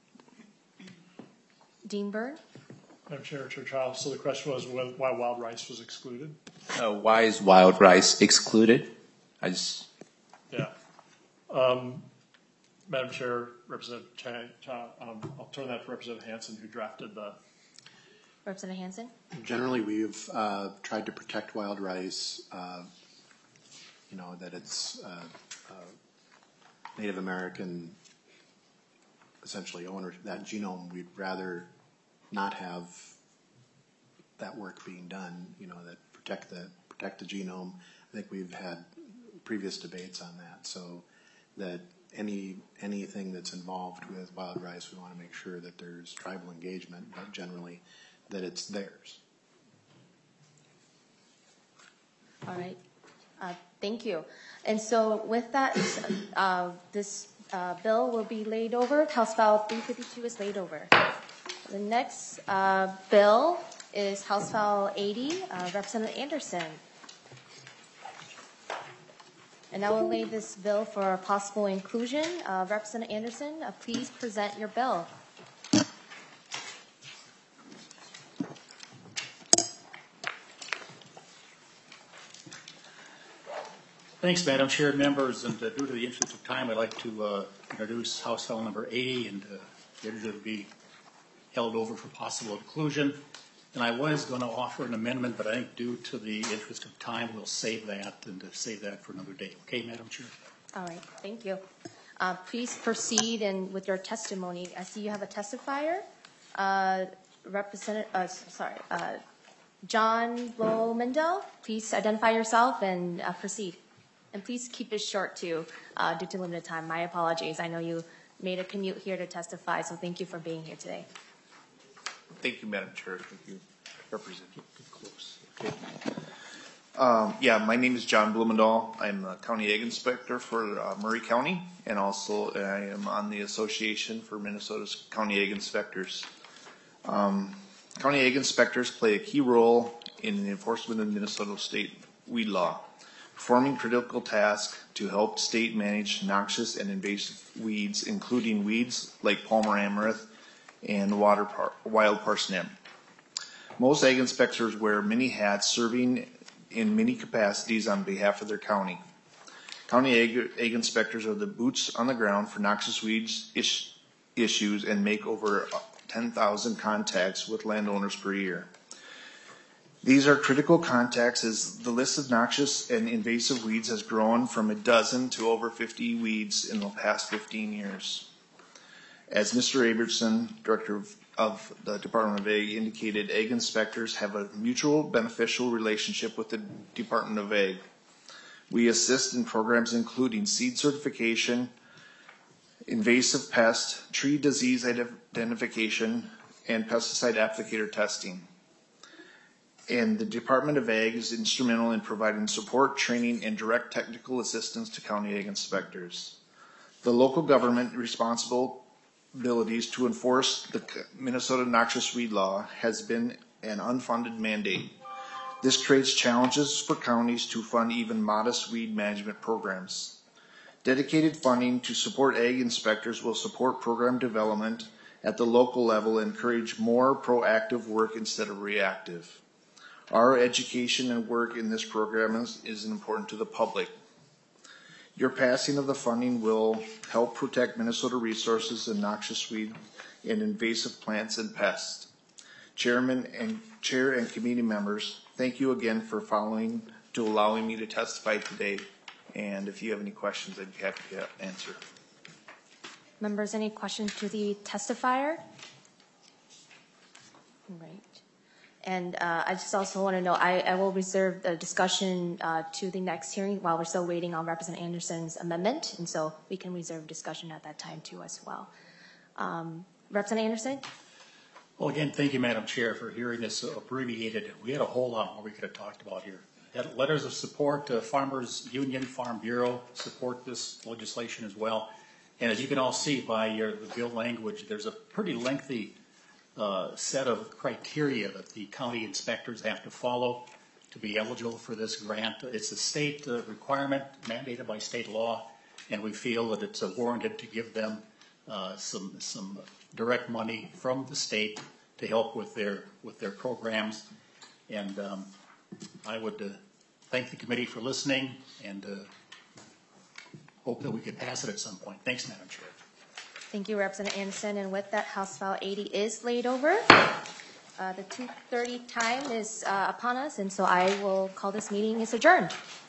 Dean Byrne. Madam Chair, Chair Child, so the question was why wild rice was excluded? Uh, why is wild rice excluded? I just... Yeah. Um, Madam Chair, Representative Chang, um, I'll turn that to Representative Hansen, who drafted the... Representative Hansen? Generally, we've uh, tried to protect wild rice, uh, you know, that it's uh, uh, Native American, essentially, owner, that genome. We'd rather not have that work being done, you know, that protect the protect the genome. I think we've had previous debates on that, so that any, anything that's involved with wild rice, we want to make sure that there's tribal engagement, but generally that it's theirs. All right, uh, thank you. And so with that, uh, this uh, bill will be laid over. House File three fifty-two is laid over. The next uh, bill is House File eighty, uh, Representative Anderson. And I will lay this bill for possible inclusion. Uh, Representative Anderson, uh, please present your bill. Thanks, Madam Chair, members, and uh, due to the interest of time, I'd like to uh, introduce House File number eighty and uh, get it to be held over for possible inclusion. And I was going to offer an amendment, but I think due to the interest of time, we'll save that and uh, save that for another day. Okay, Madam Chair? All right, thank you. Uh, please proceed and with your testimony. I see you have a testifier. Uh, Representative, uh, sorry, uh, John Blomendell, please identify yourself and uh, proceed. And please keep it short too, uh, due to limited time. My apologies. I know you made a commute here to testify, so thank you for being here today. Thank you, Madam Chair. Thank you, Representative. Close. Okay. Um, yeah, my name is John Blumendahl. I'm a county ag inspector for uh, Murray County, and also I am on the Association for Minnesota's County Ag Inspectors. Um, county ag inspectors play a key role in the enforcement of Minnesota state weed law, performing critical tasks to help state manage noxious and invasive weeds, including weeds like Palmer amaranth and water par wild parsnip. Most ag inspectors wear many hats, serving in many capacities on behalf of their county. County ag, ag inspectors are the boots on the ground for noxious weeds is issues and make over ten thousand contacts with landowners per year. These are critical contacts as the list of noxious and invasive weeds has grown from a dozen to over fifty weeds in the past fifteen years. As Mister Abertson, Director of, of the Department of Ag, indicated, ag inspectors have a mutual beneficial relationship with the Department of Ag. We assist in programs including seed certification, invasive pest, tree disease identification, and pesticide applicator testing. And the Department of Ag is instrumental in providing support, training, and direct technical assistance to county ag inspectors. The local government responsible abilities to enforce the Minnesota noxious weed law has been an unfunded mandate. This creates challenges for counties to fund even modest weed management programs. Dedicated funding to support ag inspectors will support program development at the local level and encourage more proactive work instead of reactive. Our education and work in this program is, is important to the public. Your passing of the funding will help protect Minnesota resources and noxious weed and invasive plants and pests. Chairman and Chair and committee members, thank you again for following to allowing me to testify today. And if you have any questions, I'd be happy to answer. Members, any questions to the testifier? Right. And uh, I just also want to know, I, I will reserve the discussion uh, to the next hearing while we're still waiting on Representative Anderson's amendment, and so we can reserve discussion at that time too as well. Um, Representative Anderson? Well, again, thank you, Madam Chair, for hearing this abbreviated. We had a whole lot more we could have talked about here. Had letters of support to Farmers Union, Farm Bureau support this legislation as well. And as you can all see by your the bill language, there's a pretty lengthy uh, set of criteria that the county inspectors have to follow to be eligible for this grant. It's a state uh, requirement mandated by state law, and we feel that it's uh, warranted to give them uh, some some direct money from the state to help with their with their programs. And um, I would uh, thank the committee for listening and uh, hope that we could pass it at some point. Thanks, Madam Chair. Thank you, Representative Anderson. And with that, House File eighty is laid over. Uh, the two thirty time is uh, upon us, and so I will call this meeting is adjourned.